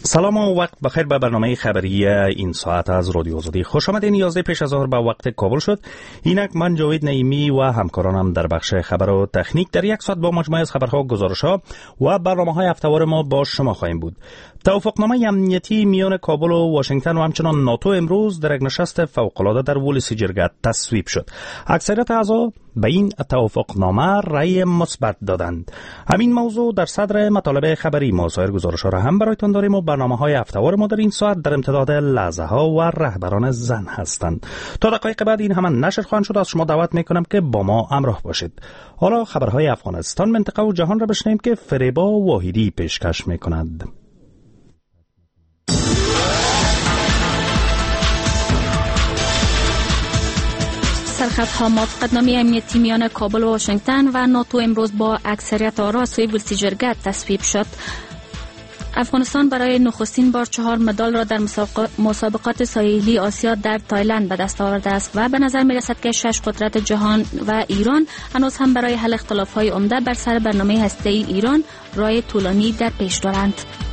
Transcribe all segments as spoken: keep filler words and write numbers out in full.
سلام و وقت بخیر به برنامه خبری این ساعت از رادیو آزادی. خوش آمدین. یازده پیش از ظهر به وقت کابل شد. اینک من جاوید نعیمی و همکارانم در بخش خبر و تکنیک در یک ساعت با مجموعه از خبرها، گزارش‌ها و برنامه‌های هفته‌وار ما با شما خواهیم بود. توافقنامه امنیتی میان کابل و واشنگتن و همچنان ناتو امروز در یک نشست فوق‌العاده در ولسی جرگه تصویب شد. اکثریت اعضا به این توافقنامه رأی مثبت دادند. همین موضوع در صدر مطالب خبری ما. سایر گزارش‌ها را هم برایتان داریم و برنامه‌های هفته‌وار ما در این ساعت در امتداد لحظه‌ها و رهبران زن هستند. تا دقایق بعد این همان نشر خواهند شد. از شما دعوت می‌کنم که با ما همراه باشید. حالا خبرهای افغانستان، منطقه و جهان را بشنویم که فریبا واحدی پیشکش می‌کند. سرخطها موافقتنامه امنیتی میان کابل و واشنگتن و ناتو امروز با اکثریت آرا سوی ولسی جرگه تصویب شد. افغانستان برای نخستین بار چهار مدال را در مسابقات ساحلی آسیا در تایلند به دست آورده است و به نظر می رسد که شش قدرت جهان و ایران هنوز هم برای حل اختلاف‌های عمده بر سر برنامه هسته‌ای ایران راه طولانی در پیش دارند.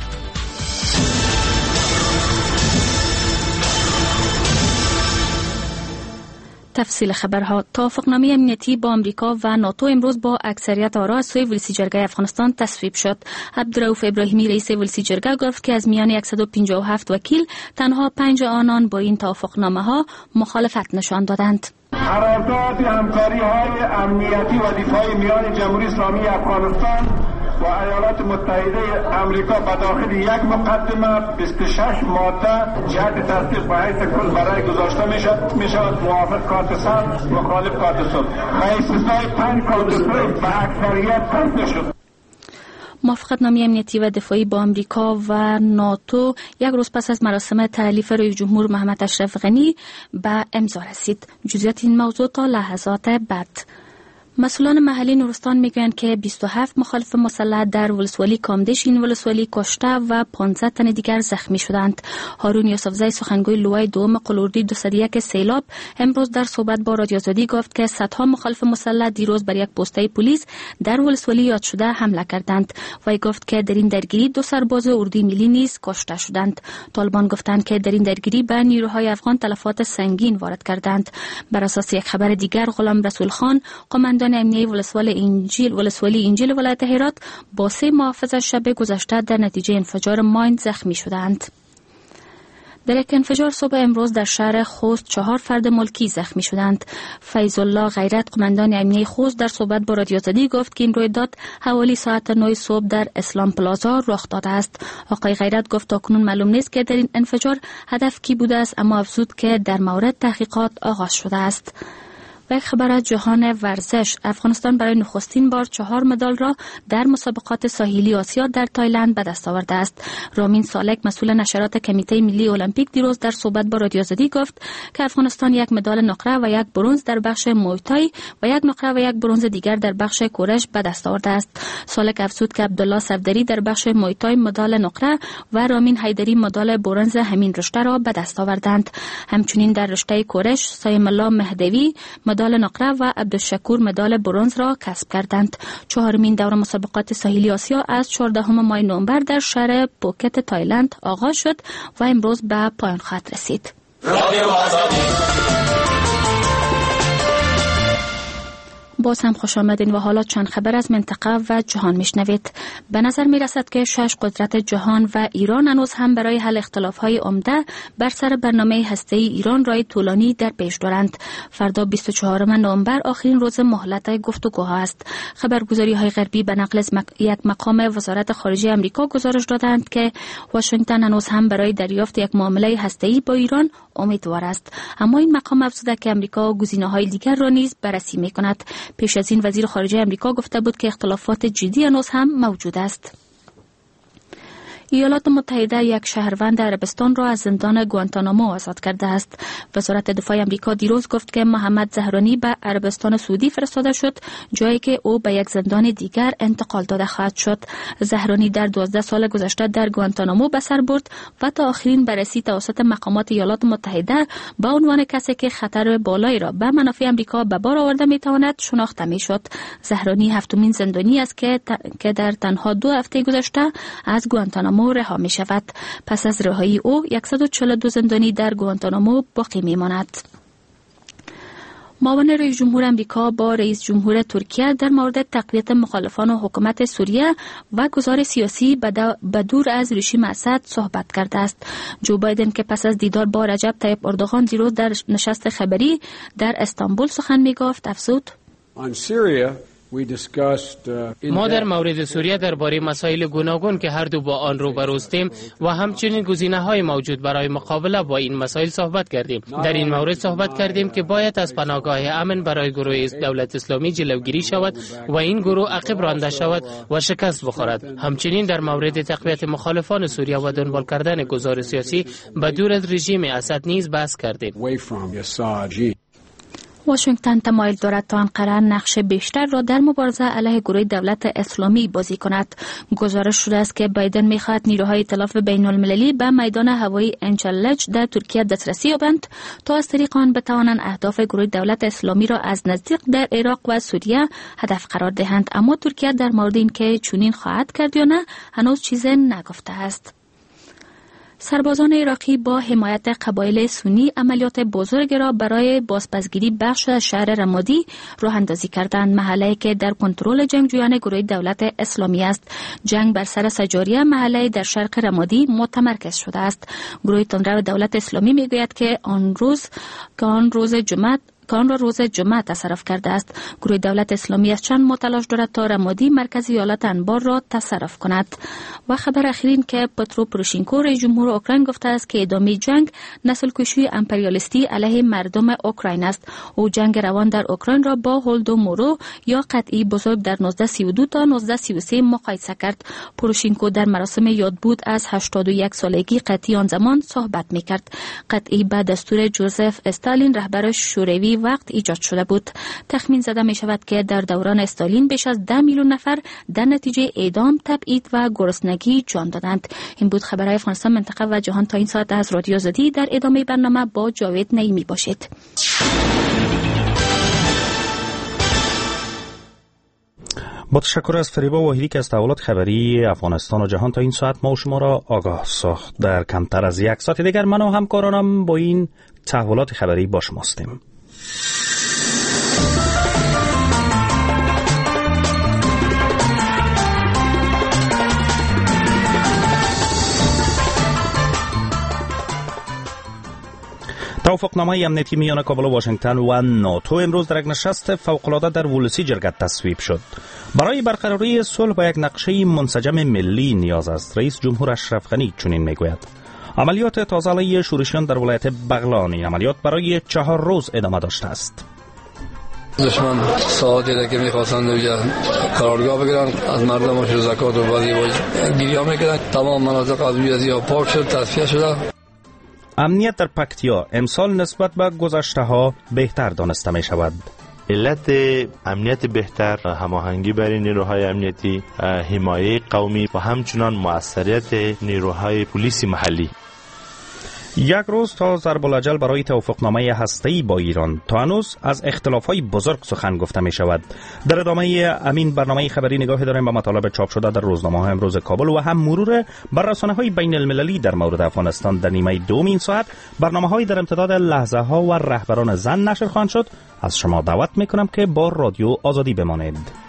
تفصیل خبرها. توافقنامه امنیتی با امریکا و ناتو امروز با اکثریت آرا از سوی ولسی جرگه افغانستان تصویب شد. عبدالرؤوف ابراهیمی رئیس ولسی جرگه گفت که از میان صد و پنجاه و هفت وکیل تنها پنج آنان با این توافقنامه ها مخالفت نشان دادند. قرارداد همکاری های امنیتی و دفاعی میان جمهوری اسلامی افغانستان و ایالات متحده امریکا به داخل یک مقدمه بیست و شش ماده جهت تصدیق به حیث کل برای گذاشته می شود. موافق کارت سبز، مخالف کارت سرخ. به استثنای پنج کارت سرخ به اکثریت تصدیق شد. موافقتنامه امنیتی و دفاعی با امریکا و ناتو یک روز پس از مراسم تألیف رئیس جمهور محمد اشرف غنی به امضا رسید. جزئیات این موضوع تا لحظات بعد. مسئولان محلی نورستان میگویند که بیست و هفت مخالف مسلح در ولسوالی کامدش این ولسوالی کشته و پانزده تن دیگر زخمی شدند. هارون یوسفزی سخنگوی لوای دوم قلوردی دویست و یک سیلاب امروز در صحبت با رادیو آزادی گفت که صدها مخالف مسلح دیروز بر یک پسته پلیس در ولسوالی یاد شده حمله کردند. وی گفت که در این درگیری دو سرباز اردوی ملی نیز کشته شدند. طالبان گفتند که در این درگیری به نیروهای افغان تلفات سنگین وارد کردند. بر اساس یک خبر دیگر، غلام رسول خان قماندان امنیتی ولسوالی انجیل ولسوالی انجیل ولایت هرات با سه محافظ شب گذشته در نتیجه انفجار ماین زخمی شدند. در یک انفجار صبح امروز در شهر خوست چهار فرد ملکی زخمی شدند. فیض الله غیرت قماندان امنیتی خوست در صحبت با رادیو آزادی گفت که این رویداد حوالی ساعت نه صبح در اسلام پلازا رخ داده است. آقای غیرت گفت تاکنون معلوم نیست که در این انفجار هدف کی بوده است، اما افزود که در مورد تحقیقات آغاز شده است. و خبر از جهان ورزش. افغانستان برای نخستین بار چهار مدال را در مسابقات ساحلی آسیا در تایلند به دست آورده است. رامین سالک مسئول نشرات کمیته ملی المپیک دیروز در صحبت با رادیو آزادی گفت که افغانستان یک مدال نقره و یک برنز در بخش مویتای و یک نقره و یک برنز دیگر در بخش کورش به دست آورده است. سالک افزود که عبدالله صفدری در بخش مویتای مدال نقره و رامین حیدری مدال برنز همین رشته را به دست آوردند. همچنین در رشته کورش سایم الله مهدوی مدال نقره و عبدالشکور مدال برنز را کسب کردند. چهارمین دوره مسابقات ساحلی آسیا از چهاردهم ماه نوامبر در شهر پوکت تایلند آغاز شد و امروز به پایان خواهد رسید. باز هم خوش آمدین و حالا چند خبر از منطقه و جهان میشنوید. به نظر می رسد که شش قدرت جهان و ایران هنوز هم برای حل اختلاف‌های عمده بر سر برنامه هسته‌ای ایران راه طولانی در پیش دارند. فردا بیست و چهارم نوامبر آخرین روز مهلت گفتگوها است. خبرگزاری‌های غربی به نقل از مق... یک مقام وزارت خارجه آمریکا گزارش دادند که واشنگتن هنوز هم برای دریافت یک معامله هسته‌ای با ایران امیدوار است. اما این مقام افزوده که آمریکا گزینه‌های دیگر را نیز بررسی می‌کند. پیش از این وزیر خارجه آمریکا گفته بود که اختلافات جدی هنوز هم موجود است. ایالات متحده یک شهروند عربستان را از زندان گوانتانامو آزاد کرده است. وزارت دفاع آمریکا دیروز گفت که محمد زهرانی به عربستان سعودی فرستاده شد، جایی که او به یک زندان دیگر انتقال داده خواهد شد. زهرانی در دوازده سال گذشته در گوانتانامو به سر برد و تا آخرین بررسی توسط مقامات ایالات متحده با عنوان کسی که خطر بالایی را به منافع آمریکا به بار آورده میتواند شناخته میشد. زهرانی هفتمین زندانی است که که در تنها دو هفته گذشته از گوانتانامو گوانتانامو رها می شود. پس از رهایی او صد و چهل و دو زندانی در گوانتانامو باقی می ماند. معاون رئیس جمهور امریکا با رئیس جمهور ترکیه در مورد تقویت مخالفان و حکومت سوریه و گذار سیاسی به دور از رژیم اسد صحبت کرده است. جو بایدن که پس از دیدار با رجب طیب اردوغان دیروز در نشست خبری در استانبول سخن می گفت افزود: ما در مورد سوریه درباره مسائل گوناگون که هر دو با آن روبروستیم و همچنین گزینه‌های موجود برای مقابله با این مسائل صحبت کردیم. در این مورد صحبت کردیم که باید از پناهگاه امن برای گروه دولت اسلامی جلوگیری شود و این گروه عقب رانده شود و شکست بخورد. همچنین در مورد تقویت مخالفان سوریه و دنبال کردن گذار سیاسی به دور از رژیم اسد نیز بحث کردیم. واشنگتن تمایل دارد تا انقره نقش بیشتر را در مبارزه علیه گروه دولت اسلامی بازی کند. گزارش شده است که بایدن می‌خواهد نیروهای ائتلاف بین المللی به میدان هوایی انچالج در ترکیه دسترسی یابند تا از طریق آن بتوانند اهداف گروه دولت اسلامی را از نزدیک در عراق و سوریه هدف قرار دهند. اما ترکیه در مورد اینکه چنین خواهد کرد یا نه هنوز چیزی نگفته است. سربازان عراقی با حمایت قبایل سنی عملیات بزرگ را برای بازپسگیری بخش از شهر رمادی راه اندازی کردند، محله‌ای که در کنترل جنگجویان گروه دولت اسلامی است. جنگ بر سر سجاریه محله در شرق رمادی متمرکز شده است. گروه تندرو دولت اسلامی میگوید که آن روز که آن روز جمعه که آن را روز جمعه تصرف کرده است. گروه دولت اسلامی از چند ماه تلاش دارد تا رمادی مرکز ایالت انبار را تصرف کند. و خبر اخیرین که پترو پوروشینکو رئیس جمهور اوکراین گفته است که ادامه جنگ نسل کشی امپریالیستی علیه مردم اوکراین است. او جنگ روان در اوکراین را با هولدومورو یا قطعی بزرگ در نوزده سی و دو تا نوزده سی و سه مقایسه کرد. پوروشینکو در مراسم یادبود از هشتاد و یک سالگی قطعی آن زمان صحبت می‌کرد. قطعی به دستور جوزف استالین رهبر شوروی وقت ایجاد شده بود. تخمین زده می شود که در دوران استالین بیش از ده میلیون نفر در نتیجه اعدام، تبعید و گرسنگی جان دادند. این بود خبرهای افغانستان، منطقه و جهان تا این ساعت از رادیو آزادی. در ادامه برنامه با جاوید نعیمی باشید. با تشکر از فریبا واحدی که از تحولات خبری افغانستان و جهان تا این ساعت ما و شما را آگاه ساخت. در کمتر از یک ساعت دیگر من و همکارانم با این تحولات خبری با شما هستیم. توافقنامه امنیتی میان کابل و واشنگتن و ناتو امروز در یک نشست فوق‌العاده در ولسی جرگت تصویب شد. برای برقراری صلح با یک نقشه منسجم ملی نیاز است. رئیس جمهور اشرف غنی چنین میگوید. عملیات تازه علیه شورشیان در ولایت بغلان، این عملیات برای چهار روز ادامه داشته است. دشمن ساعتی را که میخواستند دیگه قرارگاه بگیرن، از مردمش زکات و بدی گیریا میکردن. تمام مناطق از ویزیا پاک شد، تصفیه شده. امنیت در پکتیا امسال نسبت به گذشته ها بهتر دانسته می شود. علت امنیت بهتر، هماهنگی بین نیروهای امنیتی، حمایه قومی و همچنان مؤثریت نیروهای پلیس محلی. یک روز تا ضرب الاجل برای توافقنامه هسته‌ای با ایران، تا هنوز از اختلاف‌های بزرگ سخن گفته می شود. در ادامه امین برنامه خبری نگاهی داریم به مطالب چاپ شده در روزنامه‌های امروز کابل و هم مرور بر رسانه‌های بین المللی در مورد افغانستان. در نیمه دوم این ساعت برنامه‌های در امتداد لحظه‌ها و رهبران زن نشر خواهند شد. از شما دعوت می‌کنم که با رادیو آزادی بمانید.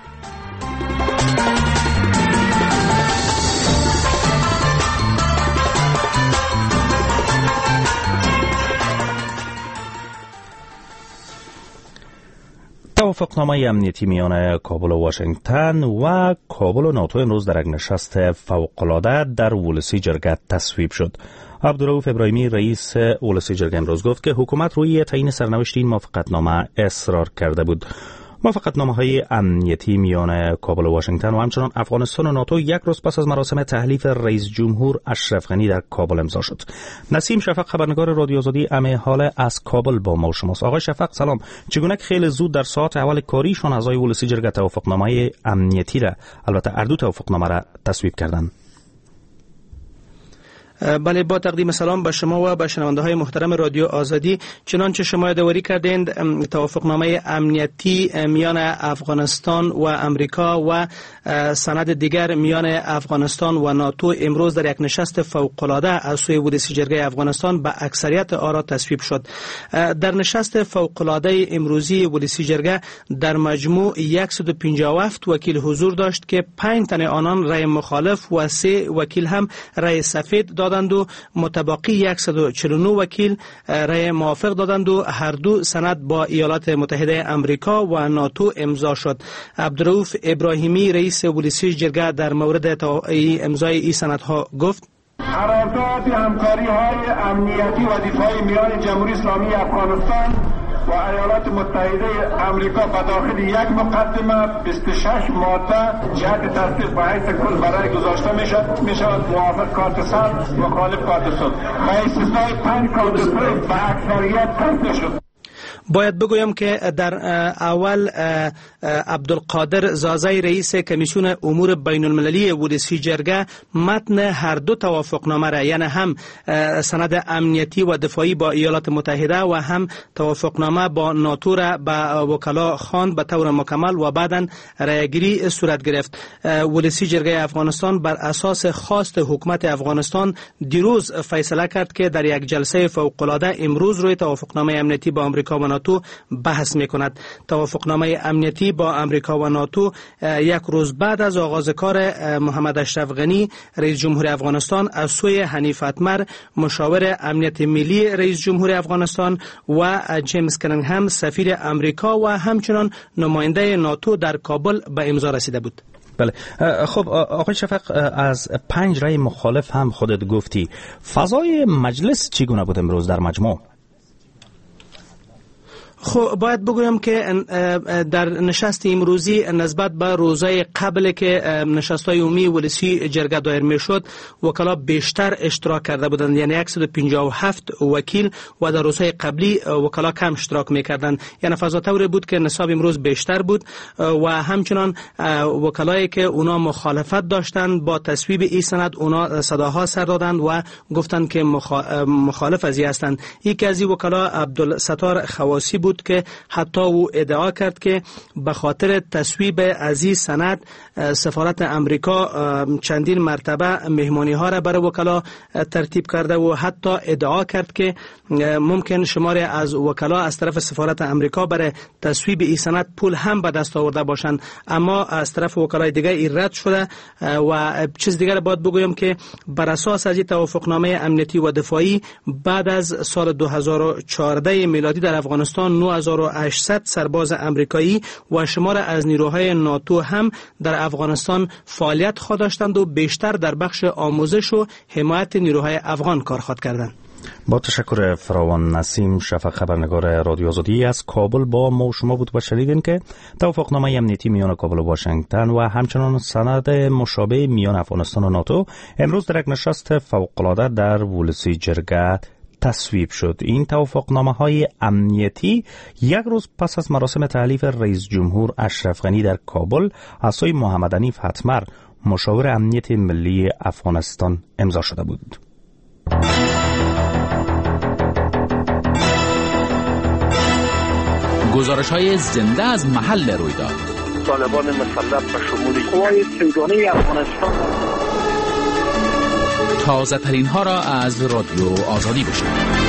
توافقنامه امنیتی میان کابل و واشنگتن و کابل و ناتو امروز در یک نشست فوق‌العاده در ولسی جرگه تصویب شد. عبدالرؤوف ابراهیمی رئیس ولسی جرگه امروز گفت که حکومت روی تعیین سرنوشت این موافقتنامه اصرار کرده بود. موافقتنامه‌های امنیتی میان کابل و واشنگتن و همچنان افغانستان و ناتو یک روز پس از مراسم تحلیف رئیس جمهور اشرف غنی در کابل امضا شد. نسیم شفق خبرنگار رادیو آزادی امه حال از کابل با ما و شماست. آقای شفق سلام. چگونه خیلی زود در ساعت اول کاریشان اعضای ولسی جرگه توافقنامه امنیتی را، البته اردو توافقنامه را تصویب کردند؟ بله، با تقدیم سلام به شما و به شنونده های محترم رادیو آزادی. چنانچه شما یادآوری کردید، توافقنامه امنیتی میان افغانستان و امریکا و سند دیگر میان افغانستان و ناتو امروز در یک نشست فوق‌العاده از سوی ولسی جرگه افغانستان به اکثریت آرا تصویب شد. در نشست فوق‌العاده امروزی ولسی جرگه در مجموع صد و پنجاه و هفت وکیل حضور داشت که پنج تن آنان رای مخالف و سه وکیل هم رای سفید دادند و متبقی صد و چهل و نه وکیل رای موافق دادند و هر دو سند با ایالات متحده امریکا و ناتو امضا شد. عبدالرؤوف ابراهیمی رئیس ولسی جرگه در مورد امضای این سندها گفت: قرارداد همکاری های امنیتی و دفاعی میان جمهوری اسلامی افغانستان و ایالات متحده امریکا به داخل یک مقدمه بیست و شش ماده جهت تصدیق به حیث کل برای گذاشته می شود. موافق کارت سبز، مخالف کارت سرخ. به استثنای پنج کارت سرخ به اکثریت تصدیق شد. باید بگویم که در اول عبدالقادر زازای رئیس کمیسیون امور بین المللی ولسی جرگه متن هر دو توافقنامه را، یعنی هم سند امنیتی و دفاعی با ایالات متحده و هم توافقنامه با ناتو را به وکلا خواند به طور مکمل و بعداً رایگیری صورت گرفت. ولسی جرگه افغانستان بر اساس خواست حکومت افغانستان دیروز فیصله کرد که در یک جلسه فوق‌العاده امروز روی توافقنامه امنیتی با آمریکا و ناتو بحث می‌کند. توافقنامه امنیتی با آمریکا و ناتو یک روز بعد از آغاز کار محمد اشرف غنی رئیس جمهور افغانستان از سوی حنیف اتمر مشاور امنیت ملی رئیس جمهور افغانستان و جیمز کنینگهم سفیر امریکا و همچنان نماینده ناتو در کابل به امضا رسیده بود. بله، خب آقای شفق، از پنج رای مخالف هم خودت گفتی. فضای مجلس چگونه بود امروز در مجموع؟ خب باید بگویم که در نشست امروزی نسبت به روزهای قبل که نشست‌های عمومی ولسی جرگه دایر میشد وکلا بیشتر اشتراک کرده بودند، یعنی صد و پنجاه و هفت وکیل و در روزهای قبلی وکلا کم اشتراک میکردند. یعنی فضا طوری بود که نصاب امروز بیشتر بود و همچنان وکلایی که اونا مخالفت داشتند با تصویب این سند اونا صداها سر دادند و گفتند که مخالف از این هستند. یکی از این وکلا عبدالستار خواسی بود که حتی او ادعا کرد که به خاطر تصویب از این سند سفارت امریکا چندین مرتبه مهمانی ها را برای وکلا ترتیب کرده و حتی ادعا کرد که ممکن شماری از وکلا از طرف سفارت امریکا برای تصویب این سند پول هم به دست آورده باشند، اما از طرف وکلای دیگه این رد شده. و چیز دیگر باید بگویم که بر اساس از این توافقنامه امنیتی و دفاعی بعد از سال دو هزار و چهارده میلادی در افغانستان نه هزار و هشتصد سرباز امریکایی و شمار از نیروهای ناتو هم در افغانستان فعالیت خواهد داشتند و بیشتر در بخش آموزش و حمایت نیروهای افغان کار خواهد کردند. با تشکر فراوان. نسیم شفق، خبرنگار رادیو آزادی از کابل با ما شما بود و شنیدین که توافقنامه امنیتی میان کابل و واشنگتن و همچنان سند مشابه میان افغانستان و ناتو امروز در یک نشست فوق‌العاده در ولسی جرگه تصویب شد. این توافقنامه های امنیتی یک روز پس از مراسم تحلیف رئیس جمهور اشرف غنی در کابل از سوی محمد حنیف اتمر مشاور امنیت ملی افغانستان امضا شده بود. گزارش های زنده از محل رویداد. طالبان مسلح به شمول قوای سیگانه افغانستان. تازه ترین ها را از رادیو آزادی بشنوید.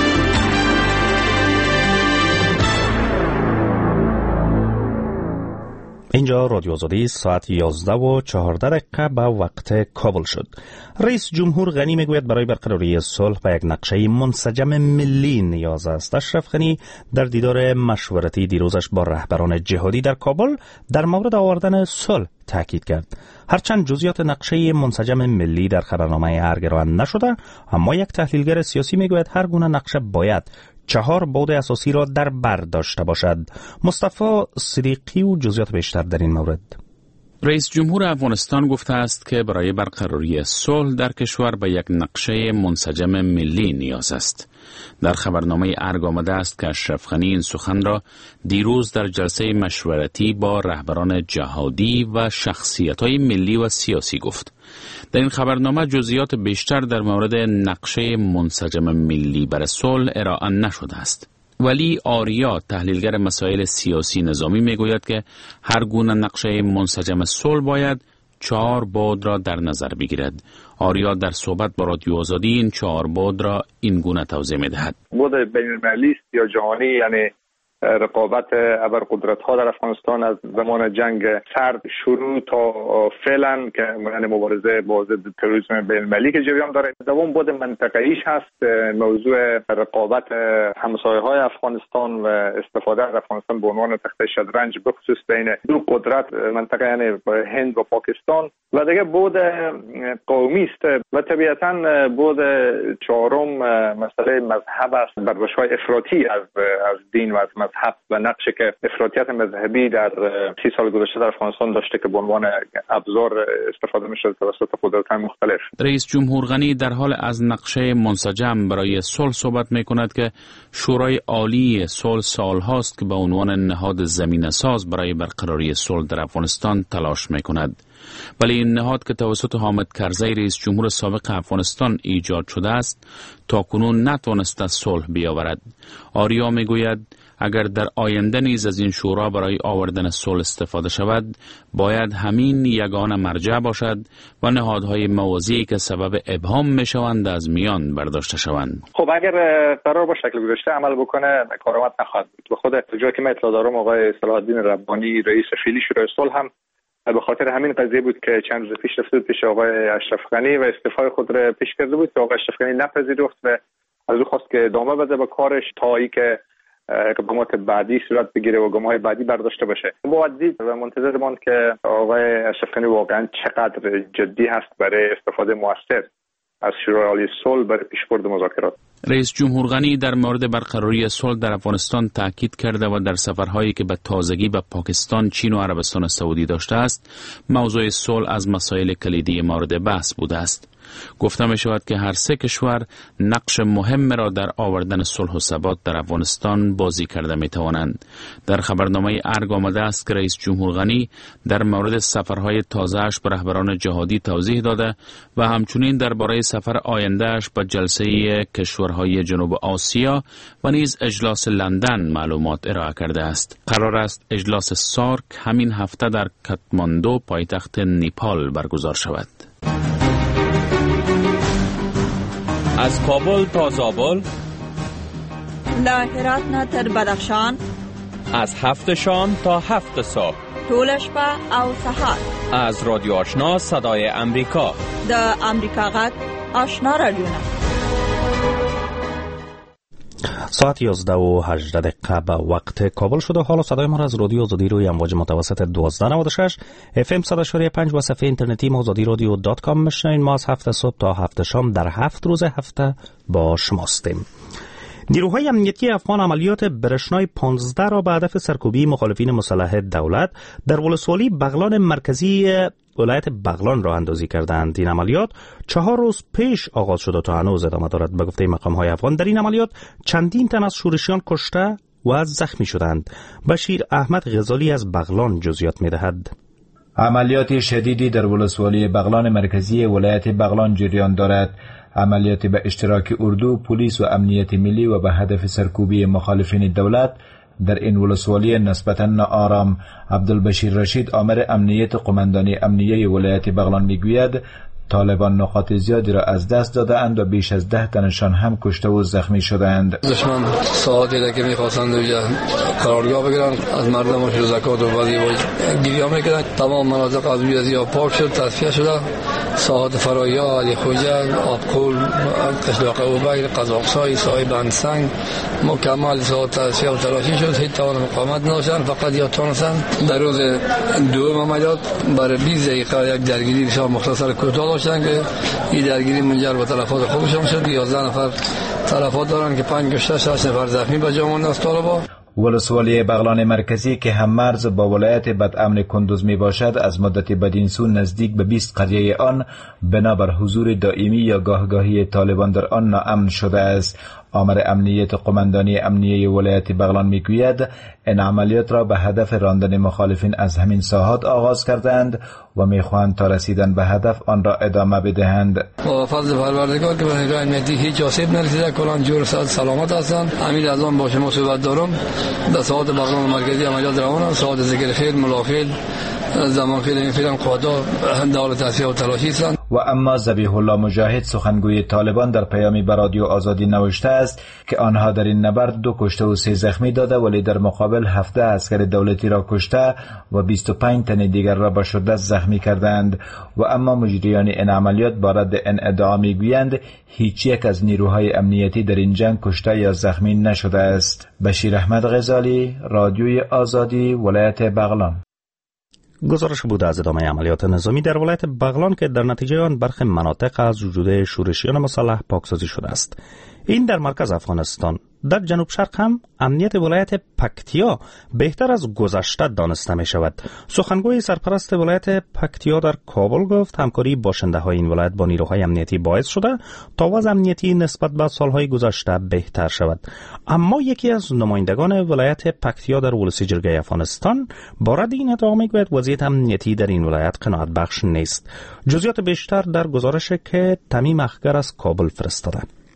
اینجا رادیو آزادی ساعت یازده و چهارده دقیقه به وقت کابل شد. رئیس جمهور غنی میگوید برای برقراری صلح به یک نقشه منسجم ملی نیاز است. اشرف غنی در دیدار مشورتی دیروزش با رهبران جهادی در کابل در مورد آوردن صلح تاکید کرد. هرچند جزئیات نقشه منسجم ملی در خبرنامه ارگران نشده، اما یک تحلیلگر سیاسی میگوید هر گونه نقشه باید چهار بعد اساسی را در بر داشته باشد. مصطفی صدیقی و جزئیات بیشتر در این مورد. رئیس جمهور افغانستان گفته است که برای برقراری صلح در کشور به یک نقشه منسجم ملی نیاز است. در خبرنامه ارگ آمده است که اشرف غنی این سخن را دیروز در جلسه مشورتی با رهبران جهادی و شخصیت‌های ملی و سیاسی گفت. در این خبرنامه جزئیات بیشتر در مورد نقشه منسجم ملی برای صلح ارائه نشده است. ولی آریا تحلیلگر مسائل سیاسی نظامی میگوید که هر گونه نقشه منسجم صلح باید چهار بعد را در نظر بگیرد. آریا در صحبت با رادیو آزادی این چهار بعد را این گونه توضیح میدهد. بعد بین‌المللی یا جهانی، یعنی رقابت ابرقدرت‌ها در افغانستان از زمان جنگ سرد شروع تا فعلا که یعنی مبارزه با ضد تروریسم بین‌المللی که جریان داره. دوم بود منطقه‌ایش هست، موضوع رقابت همسایه‌های افغانستان و استفاده از افغانستان به عنوان تخته شطرنج بخصوص بین دو قدرت منطقه، یعنی هند و پاکستان. و دیگه بود قومی است و طبیعتاً بود چهارم مسئله مذهب است، برداشت‌های افراطی از از دین و از مذهب و نقشی که افراطیت مذهبی در سی سال گذشته در افغانستان داشته که به عنوان ابزار استفاده می‌شد توسط قدرت‌های مختلف. رئیس جمهور غنی در حال از نقشه منسجم برای صلح صحبت می‌کند که شورای عالی صلح سال‌هاست که به عنوان نهاد زمینه‌ساز برای برقراری صلح در افغانستان تلاش می‌کند. ولی این نهاد که توسط حامد کرزی رئیس جمهور سابق افغانستان ایجاد شده است تا کنون نتوانسته صلح بیاورد. آریا میگوید اگر در آینده نیز از این شورا برای آوردن صلح استفاده شود، باید همین یگانه مرجع باشد و نهادهای موازی که سبب ابهام میشوند از میان برداشته شوند. خب اگر قرار با شکل گذشته عمل بکنه کارآمد نخواهد بود. به خود جایی که من اطلاع دارم آقای صلاح الدین ربانی رئیس فعلی شورای صلح هم به خاطر همین قضیه بود که چند روز پیش رفته پیش آقای اشرف غنی و استعفای خود را پیش کرده بود که آقای اشرف غنی نپذیرفت و از او خواست که ادامه بده به کارش تا ای که اقدامات بعدی صورت بگیره و گام‌های بعدی برداشته باشه. باید دید و منتظر ماند که آقای اشرف غنی واقعا چقدر جدی هست برای استفاده موثر از شورای عالی صلح برای پیشبرد مذاکرات. رئیس جمهور غنی در مورد برقراری صلح در افغانستان تاکید کرده و در سفرهایی که به تازگی به پاکستان، چین و عربستان سعودی داشته است، موضوع صلح از مسائل کلیدی مورد بحث بوده است. گفته می شود که هر سه کشور نقش مهم را در آوردن صلح و ثبات در افغانستان بازی کرده می توانند. در خبرنامه ارگ آمده است که رئیس جمهور غنی در مورد سفرهای تازه‌اش به رهبران جهادی توضیح داده و همچنین درباره سفر آینده‌اش به جلسه کشورهای جنوب آسیا و نیز اجلاس لندن معلومات ارائه کرده است. قرار است اجلاس سارک همین هفته در کاتماندو پایتخت نیپال برگزار شود. از کابل تا زابل، له هرات نه تر بدخشان، از هفت شام تا هفت صبح، ټول شپه او سهار، از رادیو آشنا صدای امریکا، د امریکا غږ آشنا رادیو. ساعت یازده و هجده دقیقه به وقت کابل شده. حالا صدای ما را از رادیو آزادی روی امواج متوسط دوازده و نود و شش اف ام صد و پنج و صفحه اینترنتی ما آزادی رادیو دات کام میشنوید. ما از هفت صبح تا هفت شام در هفت روز هفته با شماستیم. نیروهای امنیتی افغان عملیات برشنای پانزده را به هدف سرکوبی مخالفین مسلح دولت در ولسوالی بغلان مرکزی ولایت بغلان راه اندازی کردند. این عملیات چهار روز پیش آغاز شده تا هنوز ادامه دارد. به گفته مقام‌های افغان در این عملیات چندین تن از شورشیان کشته و زخمی شدند. بشیر احمد غزالی از بغلان جزئیات می‌دهد. عملیات شدیدی در ولسوالی بغلان مرکزی ولایت بغلان جریان دارد. عملیات به اشتراک اردو، پلیس و امنیت ملی و به هدف سرکوبی مخالفین دولت در این ولسوالی نسبتاً ناآرام. عبدالبشیر رشید آمر امنیت قماندانی امنیه ولایت بغلان میگوید طالبان نقاط زیادی را از دست داده اند و بیش از ده تنشان هم کشته و زخمی شدند. دشمن ساعتی را که میخواستند قرارگاه بگیرن از مردمش زکات و وادی گیری میکردن. تمام مناطق از ویزیا پاک شد، تصفیه شده. ساعت فرایا، علی خوجل، آبکول، قشلاق اوبیر، قزاقسای، سای بندسنگ مکمل ساعت تصفیه و تلاشی شد. هیچ توان مقاومت نداشتند، فقط یا تونستند در روز دوم عملیات برای بیست دقیقه یک درگیری بسیار مختصر کوتاه داشتن که این درگیری منجر به تلفات خودشان شد. یازده نفر تلفات دارن که پنج کشته، شش نفر زخمی به جا مانده از طالبان. ولسوالی بغلان مرکزی که هم مرز با ولایت بدامن کندوز می باشد از مدت بدین سو نزدیک به بیست قریه آن بنابر حضور دائمی یا گاهگاهی طالبان در آن ناامن شده است. آمر امنیت قماندانی امنیه ولایت بغلان میگوید این عملیات را به هدف راندن مخالفین از همین ساحات آغاز کردند و میخواهند تا رسیدن به هدف آن را ادامه بدهند. با فضل پروردگار که به نیروهای امنیتی هیچ آسیب نرسیده، کلان جور صحت سلامت هستند. امیر از آن با شما صحبت دارم. در ساحات بغلان مرکزی عملیات روان است. ساحات ذکر خیل، ملاخیل، زمان خیل، این فیلم قوادا دار تصفیه و تلاشی هستند. و اما ذبیح الله مجاهد سخنگوی طالبان در پیامی به رادیو آزادی نوشته است که آنها در این نبرد دو کشته و سه زخمی داده، ولی در مقابل هفده عسکر دولتی را کشته و بیست و پنج تن دیگر را به شدت زخمی کردند. و اما مجریان این عملیات با رد این ادعا میگویند هیچ یک از نیروهای امنیتی در این جنگ کشته یا زخمی نشده است. بشیر احمد غزالی، رادیوی آزادی، ولایت بغلان. گزارش بود از ادامه عملیات نظامی در ولایت بغلان که در نتیجه آن برخی مناطق از وجود شورشیان مسلح پاکسازی شده است. این در مرکز افغانستان. در جنوب شرق هم امنیت ولایت پکتیا بهتر از گذشته دانسته می شود. سخنگوی سرپرست ولایت پکتیا در کابل گفت همکاری باشنده های این ولایت با نیروهای امنیتی باعث شده تا وضع امنیتی نسبت به سالهای گذشته بهتر شود. اما یکی از نمایندگان ولایت پکتیا در ولسی جرگه افغانستان بارد این ادعا میگوید وضعیت امنیتی در این ولایت قناعت بخش نیست. جزئیات بیشتر در گزارشی که تمیم اخگر از کابل فرستاده.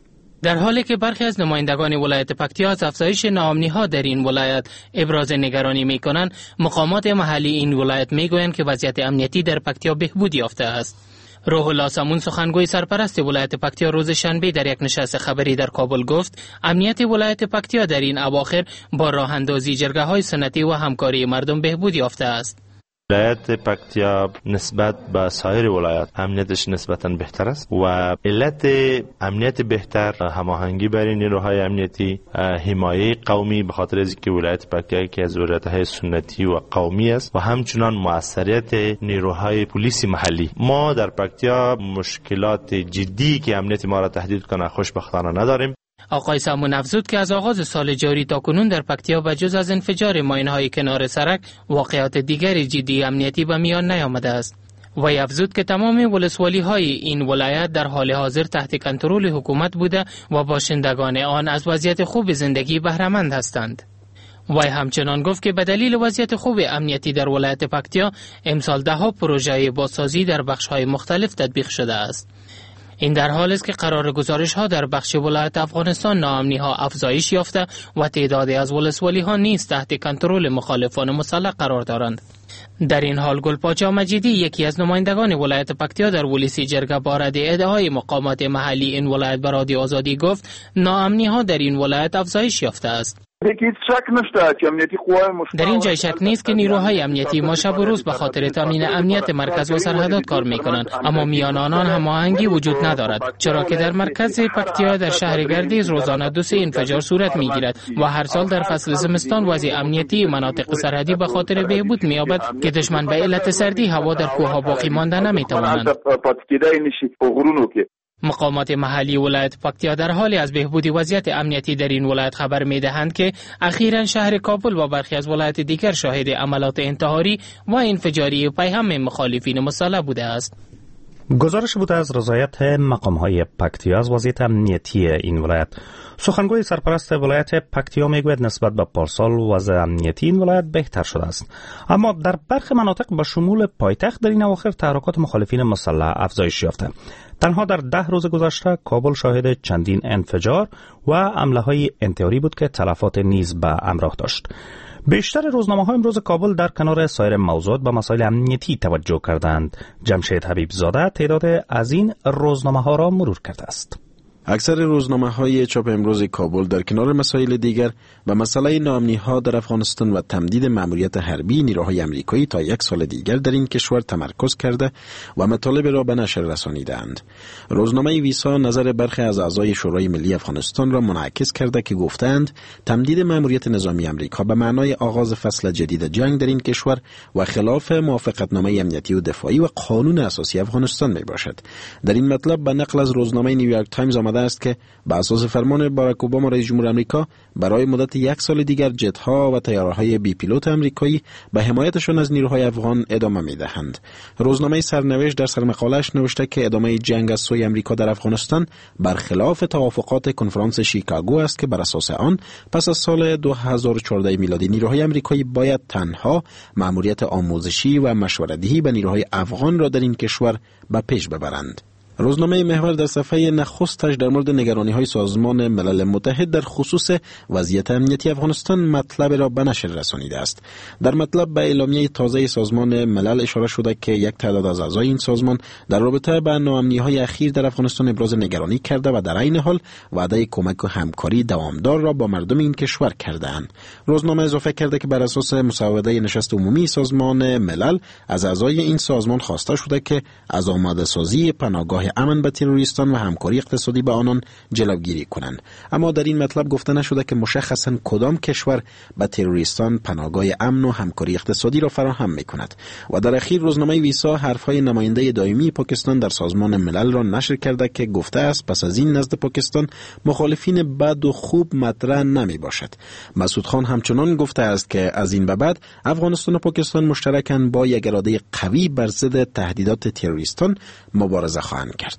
در حالی که برخی از نمایندگان ولایت پکتیا از افزایش ناامنی‌ها در این ولایت ابراز نگرانی می‌کنند، مقامات محلی این ولایت می‌گویند که وضعیت امنیتی در پکتیا بهبود یافته است. روح الله سامون سخنگوی سرپرست ولایت پکتیا روز شنبه در یک نشست خبری در کابل گفت امنیت ولایت پکتیا در این اواخر با راه اندازی جرگه‌های سنتی و همکاری مردم بهبود یافته است. ولایت پکتیا نسبت به سایر ولایات امنیتش نسبتاً بهتر است و علت امنیت بهتر هماهنگی بین نیروهای امنیتی، حمایه قومی به خاطر از اینکه ولایت پکتیا یکی از ولایت‌های سنتی و قومی است و همچنان موثریت نیروهای پلیس محلی. ما در پکتیا مشکلات جدی که امنیت ما را تهدید کنه خوشبختانه نداریم. آقای سامون افزود که از آغاز سال جاری تا کنون در پکتیا و جز از انفجار ماین‌های کنار سرک واقعات دیگری جدی امنیتی به میان نیامده است. وی افزود که تمام ولسوالی‌های این ولایت در حال حاضر تحت کنترل حکومت بوده و باشندگان آن از وضعیت خوب زندگی بهره‌مند هستند. وی همچنان گفت که به دلیل وضعیت خوب امنیتی در ولایت پکتیا امسال ده ها پروژه بازسازی در بخش‌های مختلف تطبیق شده است. این در حال است که قرار گزارش ها در بخش ولایت افغانستان ناامنی ها افزایش یافته و تعدادی از ولسوالی ها نیز تحت کنترل مخالفان مسلح قرار دارند. در این حال گلپاچا مجیدی یکی از نمایندگان ولایت پکتیا در ولسی جرگه بارد ادعای مقامات محلی این ولایت به رادیو آزادی گفت ناامنی ها در این ولایت افزایش یافته است. در این جای شک نیست که نیروهای امنیتی ما شب و روز به خاطر تامین امنیت مرکز و سرحدات کار میکنند، اما میان آنان هماهنگی وجود ندارد، چرا که در مرکز پکتیا در شهر گردیز روزانه دو سه انفجار صورت میگیرد و هر سال در فصل زمستان وضع امنیتی مناطق سرحدی به خاطر بهبود مییابد که دشمن به علت سردی هوا در کوهها باقی مانده نمیتوانند. مقامات محلی ولایت پکتیا در حالی از بهبود وضعیت امنیتی در این ولایت خبر می‌دهند که اخیراً شهر کابل و برخی از ولایت دیگر شاهد عملات انتحاری و انفجاری پیهم مخالفین مسلح بوده است. گزارش بود از رضایت مقام‌های پکتیا از وضعیت امنیتی این ولایت. سخنگوی سرپرست ولایت پکتیا میگوید نسبت به پارسال وضع امنیتی این ولایت بهتر شده است، اما در برخی مناطق به شمول پایتخت در این اواخر تحرکات مخالفین مسلح افزایش یافته. تنها در ده روز گذشته کابل شاهد چندین انفجار و حمله‌های انتحاری بود که تلفات نیز به همراه داشت. بیشتر روزنامه‌ها امروز کابل در کنار سایر موضوعات به مسائل امنیتی توجه کردند. جمشید حبیب زاده تعداد از این روزنامه‌ها را مرور کرده است. اکثر روزنامه‌های چاپ امروز کابل در کنار مسائل دیگر و مسئله ناامنی‌ها در افغانستان و تمدید مأموریت حربی نیروهای آمریکایی تا یک سال دیگر در این کشور تمرکز کرده و مطالب را به نشر رسانیدند. روزنامه ویسا نظر برخی از اعضای شورای ملی افغانستان را منعکس کرده که گفتند تمدید مأموریت نظامی آمریکا به معنای آغاز فصل جدید جنگ در این کشور و خلاف موافقتنامه امنیتی و دفاعی و قانون اساسی افغانستان میباشد. در این مطلب به نقل از روزنامه نیویورک تایمز آمده آمده است که به اساس فرمان باراک اوباما رئیس جمهور آمریکا برای مدت یک سال دیگر جت‌ها و طیاره‌های بی پیلوت آمریکایی به حمایتشان از نیروهای افغان ادامه می‌دهند. روزنامه سرنوشت در سرمقاله‌اش نوشته که ادامه جنگ از سوی آمریکا در افغانستان برخلاف توافقات کنفرانس شیکاگو است که بر اساس آن پس از سال دو هزار و چهارده میلادی نیروهای آمریکایی باید تنها مأموریت آموزشی و مشورت‌دهی به نیروهای افغان را در این کشور به پیش ببرند. روزنامه محور در صفحه نخستش در مورد نگرانی‌های سازمان ملل متحد در خصوص وضعیت امنیتی افغانستان مطلب را به نشر رسانیده است. در مطلب به اعلامیه تازه سازمان ملل اشاره شده که یک تعداد از اعضای این سازمان در رابطه با ناامنی‌های اخیر در افغانستان ابراز نگرانی کرده و در عین حال وعده کمک و همکاری دوامدار را با مردم این کشور کرده‌اند. روزنامه اضافه کرده که بر اساس مسوده نشست عمومی سازمان ملل از اعضای این سازمان خواسته شده که از آماده‌سازی پناهگاه امن به تروریستان و همکاری اقتصادی با آنان جلوگیری کنند. اما در این مطلب گفته نشده که مشخصاً کدام کشور به تروریستان پناهگاه امن و همکاری اقتصادی را فراهم می‌کند. و در اخیر روزنامه ویسا حرفهای نماینده دائمی پاکستان در سازمان ملل را نشر کرده که گفته است پس از این نزد پاکستان مخالفین بد و خوب مطرح نمی‌باشد. مسعود خان همچنان گفته است که از این به بعد افغانستان و پاکستان مشترکاً با یک اراده قوی بر ضد تهدیدات تروریستان مبارزه خواهند کرد.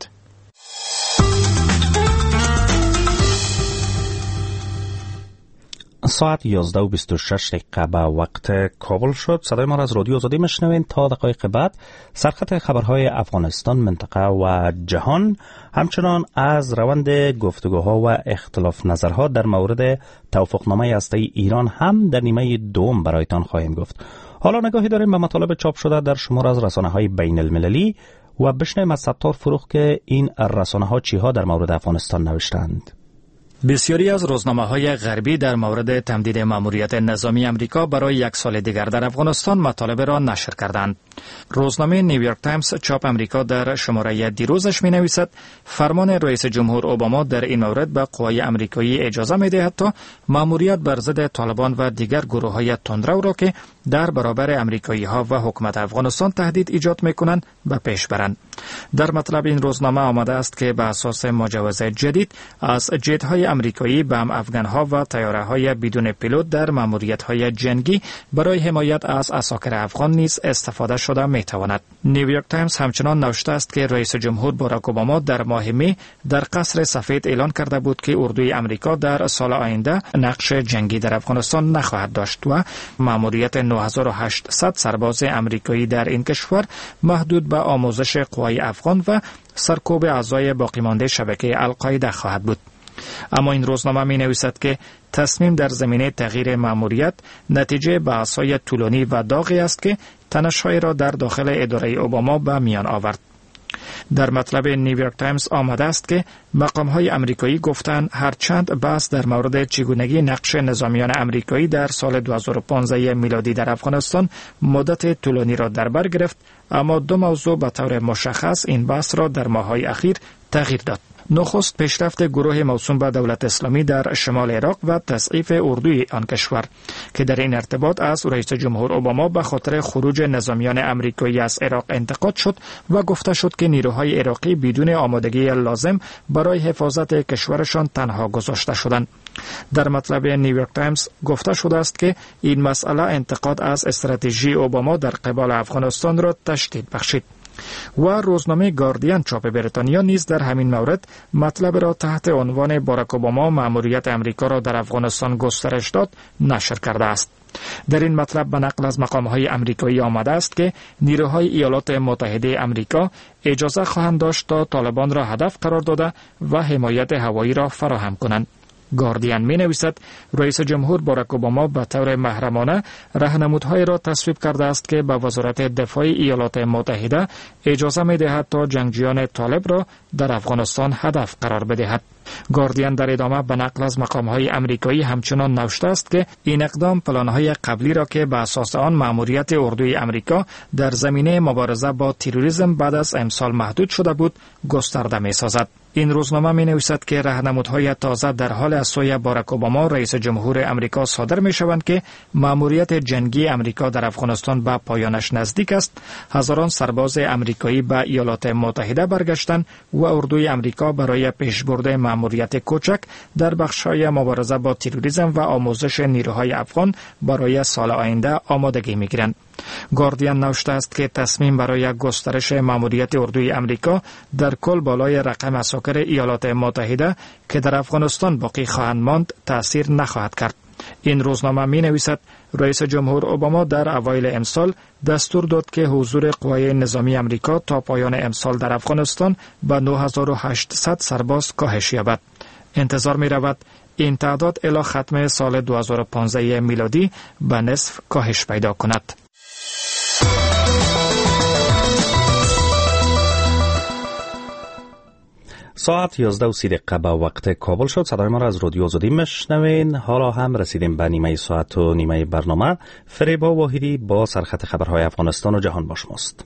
ساعت یازده و بیست و شش دقیقه به وقت کابل شد. صدای ما را از رادیو آزادی میشنوین. تا دقایق بعد سرخط خبرهای افغانستان، منطقه و جهان، همچنان از روند گفتگوها و اختلاف نظرها در مورد توافقنامه هسته‌ای ایران هم در نیمه دوم برایتان خواهیم گفت. حالا نگاهی داریم به مطالب چاپ شده در شمار از رسانه‌های بین المللی و بشنویم از ستار فروخ که این رسانه‌ها چیها در مورد افغانستان نوشتند. بسیاری از روزنامه‌های غربی در مورد تمدید مأموریت نظامی آمریکا برای یک سال دیگر در افغانستان مطالب را نشر کردند. روزنامه نیویورک تایمز چاپ آمریکا در شماره دیروزش می‌نویسد فرمان رئیس جمهور اوباما در این مورد به قوای آمریکایی اجازه می‌دهد تا مأموریت بر ضد طالبان و دیگر گروه‌های تندرو را که در برابر آمریکایی‌ها و حکومت افغانستان تهدید ایجاد می‌کنند به پیش برند. در مطلب این روزنامه آمده است که به اساس مجوز جدید از جت‌های آمریکایی به افغان‌ها و طیاره‌های بدون پیلوت در مأموریت‌های جنگی برای حمایت از عساکر افغان نیز استفاده شده می‌تواند. نیویورک تایمز همچنان نوشته است که رئیس جمهور باراک اوباما در ماه می در قصر سفید اعلان کرده بود که اردوی آمریکا در سال آینده نقش جنگی در افغانستان نخواهد داشت و مأموریت نه هزار و هشتصد سرباز آمریکایی در این کشور محدود به آموزش قوای افغان و سرکوب اعضای باقی مانده شبکه القاعده خواهد بود. اما این روزنامه می نویسد که تصمیم در زمینه تغییر مأموریت نتیجه بحث‌های طولانی و داغی است که تنش‌های را در داخل اداره اوباما به میان آورد. در مطلب نیویورک تایمز آمده است که مقام‌های آمریکایی گفتند هرچند بحث در مورد چگونگی نقش نظامیان آمریکایی در سال دو هزار و پانزده میلادی در افغانستان مدت طولانی را در بر گرفت، اما دو موضوع به طور مشخص این بحث را در ماه‌های اخیر تغییر داد. نخست پیشرفت گروه موسوم به دولت اسلامی در شمال عراق و تضعیف اردوی آن کشور که در این ارتباط از رئیس جمهور اوباما به خاطر خروج نظامیان آمریکایی از عراق انتقاد شد و گفته شد که نیروهای عراقی بدون آمادگی لازم برای حفاظت کشورشان تنها گذاشته شدند. در مطلب نیویورک تایمز گفته شده است که این مسئله انتقاد از استراتژی اوباما در قبال افغانستان را تشدید بخشید. و روزنامه گاردین چاپ بریتانیا نیز در همین مورد مطلب را تحت عنوان باراک اوباما مأموریت آمریکا را در افغانستان گسترش داد نشر کرده است. در این مطلب به نقل از مقام‌های آمریکایی آمده است که نیروهای ایالات متحده آمریکا اجازه خواهند داشت تا طالبان را هدف قرار داده و حمایت هوایی را فراهم کنند. گاردین می نویسد رئیس جمهور باراک اوباما به طور محرمانه راهنمودهای را تصویب کرده است که به وزارت دفاع ایالات متحده اجازه می دهد تا جنگجویان طالب را در افغانستان هدف قرار بدهد. گاردین در ادامه به نقل از مقام‌های امریکایی همچنان نوشته است که این اقدام پلان‌های قبلی را که به اساس آن مأموریت اردوی امریکا در زمینه مبارزه با تروریسم بعد از امسال محدود شده بود گسترده می‌سازد. این روزنامه می‌نویسد که راهنمودهای تازه در حال از سوی باراک اوباما رئیس جمهور امریکا صادر می‌شوند که مأموریت جنگی امریکا در افغانستان به پایانش نزدیک است. هزاران سرباز امریکایی به ایالات متحده برگشتند و اردوی امریکا برای پیشبرد مأموریت کوچک در بخش‌های مبارزه با تروریسم و آموزش نیروهای افغان برای سال آینده آمادگی می‌گیرند. گاردین نوشته است که تصمیم برای گسترش مأموریت اردوی امریکا در کل بالای رقم اساکر ایالات متحده که در افغانستان باقی خواهند ماند تأثیر نخواهد کرد. این روزنامه می نویسد رئیس جمهور اوباما در اوایل امسال دستور داد که حضور قوای نظامی امریکا تا پایان امسال در افغانستان به نه هزار و هشتصد سرباز کاهش یابد. انتظار می رود این تعداد الی ختم سال دو هزار و پانزده میلادی به نصف کاهش پیدا کند. ساعت یازده و سی دقیقه به وقت کابل شد. صدای ما را از رادیو آزادی میشنوین. حالا هم رسیدیم به نیمه ساعت و نیمه برنامه. فریبا واحدی با سرخط خبرهای افغانستان و جهان با شماست.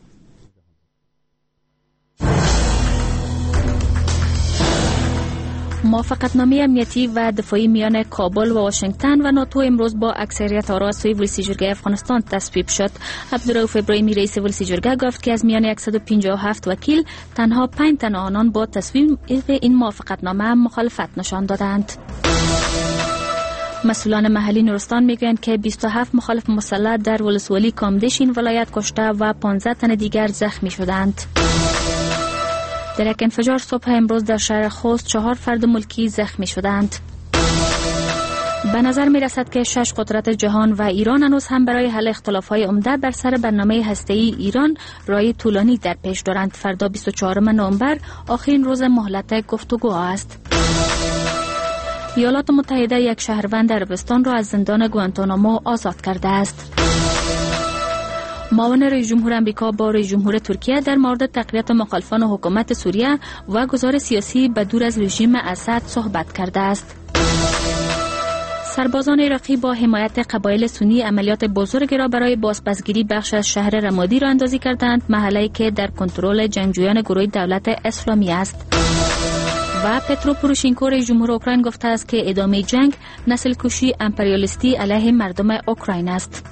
موافقتنامه امنیتی و دفاعی میان کابل و واشنگتن و ناتو امروز با اکثریت آرا از سوی ولسی جرگه افغانستان تصویب شد. عبدالرؤوف ابراهیمی رئیس ولسی جرگه گفت که از میان صد و پنجاه و هفت وکیل تنها پنج تن آنان با تصویب این موافقتنامه مخالفت نشان دادند. مسئولان محلی نورستان میگویند که بیست و هفت مخالف مسلح در ولسوالی کامدش این ولایت کشته و پانزده تن دیگر زخمی شدند. در یک انفجار صبح امروز در شهر خوست چهار فرد ملکی زخمی شدند. به نظر می رسد که شش قدرت جهان و ایران هنوز هم برای حل اختلاف‌های عمده بر سر برنامه هسته‌ای ایران راه طولانی در پیش دارند. فردا بیست و چهارم نوامبر آخرین روز مهلت گفتگوها است. ایالات متحده یک شهروند عربستان را از زندان گوانتانامو آزاد کرده است. معاون رئیس جمهور امریکا با رئیس جمهور ترکیه در مورد تقویت مخالفان حکومت سوریه و گذار سیاسی به دور از رژیم اسد صحبت کرده است. سربازان عراقی با حمایت قبایل سنی عملیات بزرگی را برای بازپسگیری بخش از شهر رمادی را اندازی کردند، محلی که در کنترل جنگجویان گروه دولت اسلامی است. و پترو پوروشینکو رئیس جمهور اوکراین گفته است که ادامه جنگ نسل کشی امپریالیستی علیه مردم اوکراین است.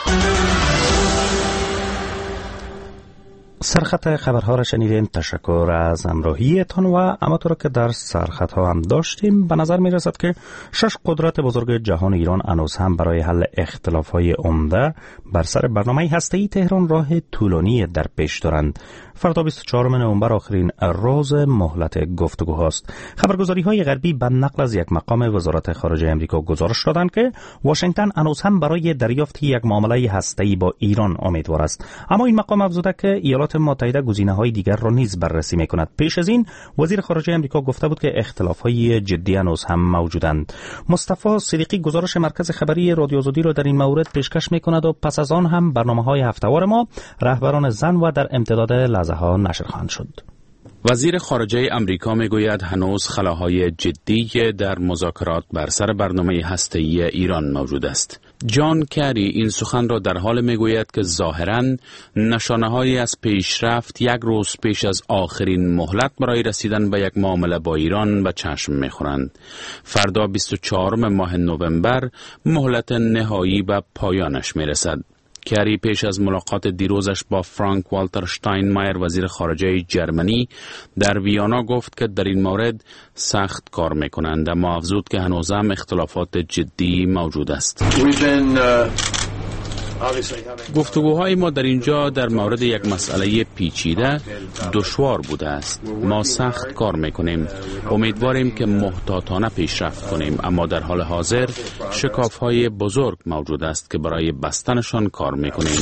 سرخط خبرها را شنیدین. تشکر از همراهیتان و همانطور که در سرخط ها هم داشتیم به نظر می رسد که شش قدرت بزرگ جهان ایران هنوز هم برای حل اختلاف های عمده بر سر برنامه هسته‌ای تهران راه طولانی در پیش دارند. فردا بیست و چهارم نوامبر آخرین روز مهلت گفتگو هاست. خبرگزاری های غربی به نقل از یک مقام وزارت خارجه امریکا گزارش دادند که واشنگتن هنوز هم برای دریافت یک معامله هسته‌ای با ایران امیدوار است. اما این مقام افزوده که ایالات متحده گزینه‌های دیگر را نیز بررسی می‌کند. پیش از این وزیر خارجه امریکا گفته بود که اختلاف‌های جدی هنوز هم موجودند. مصطفی صدیقی گزارش مرکز خبری رادیو آزادی را در این مورد پیشکش می‌کند و پس از آن هم برنامه‌های هفته‌وار ما رهبران زن و در امتداد لحظه ها نشر خواهند شد. وزیر خارجه امریکا میگوید هنوز خلاهای جدی در مذاکرات بر سر برنامه هسته‌ای ایران موجود است. جان کری این سخن را در حال میگوید که ظاهراً نشانه‌هایی از پیشرفت یک روز پیش از آخرین مهلت برای رسیدن به یک معامله با ایران به چشم میخورند. فردا بیست و چهارم ماه نوامبر مهلت نهایی به پایانش میرسد. کری پیش از ملاقات دیروزش با فرانک والتر شتاینمایر وزیر خارجه جرمنی در ویانا گفت که در این مورد سخت کار میکنند، اما افزود که هنوز هم اختلافات جدی موجود است. گفتگوهای ما در اینجا در مورد یک مسئله پیچیده دشوار بوده است. ما سخت کار میکنیم. امیدواریم که محتاطانه پیشرفت کنیم، اما در حال حاضر شکافهای بزرگ موجود است که برای بستنشان کار میکنیم.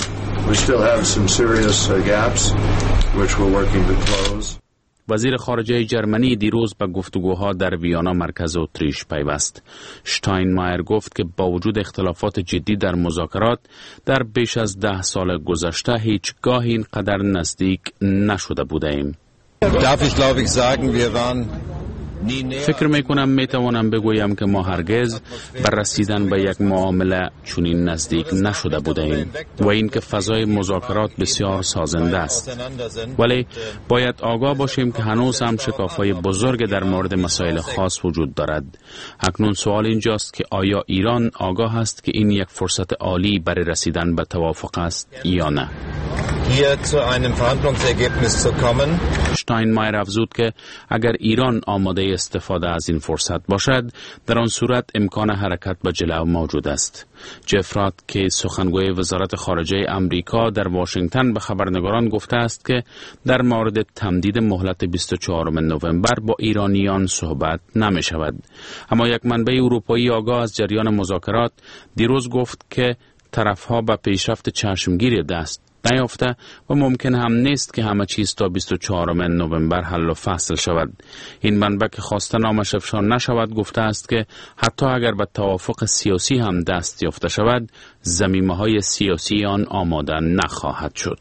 وزیر خارجه جرمنی دیروز به گفتگوها در ویانا مرکز اتریش پیوست. شتاینمایر گفت که با وجود اختلافات جدی در مذاکرات در بیش از ده سال گذشته هیچگاه اینقدر نزدیک نشده بودیم. فکر می کنم می توانم بگویم که ما هرگز بر رسیدن به یک معامله چنین نزدیک نشده بودیم و این که فضای مذاکرات بسیار سازنده است، ولی باید آگاه باشیم که هنوز هم شکاف‌های بزرگ در مورد مسائل خاص وجود دارد. اکنون سوال اینجاست که آیا ایران آگاه است که این یک فرصت عالی برای رسیدن به توافق است یا نه؟ hier zu einem Verhandlungsergebnis zu kommen. شتاینمایر افزود که اگر ایران آماده استفاده از این فرصت باشد، در آن صورت امکان حرکت به جلو موجود است. جفرات که سخنگوی وزارت خارجه امریکا در واشنگتن به خبرنگاران گفته است که در مورد تمدید مهلت بیست و چهارم نوامبر با ایرانیان صحبت نمی شود. اما یک منبع اروپایی آگاه از جریان مذاکرات دیروز گفت که طرفها به پیشرفت چشمگیری دست نیافته و ممکن هم نیست که همه چیز تا بیست و چهارم نوامبر حل و فصل شود. این منبع که خواسته نامش افشا نشود گفته است که حتی اگر به توافق سیاسی هم دست یافته شود، زمینه‌های سیاسی آن آماده نخواهد شد.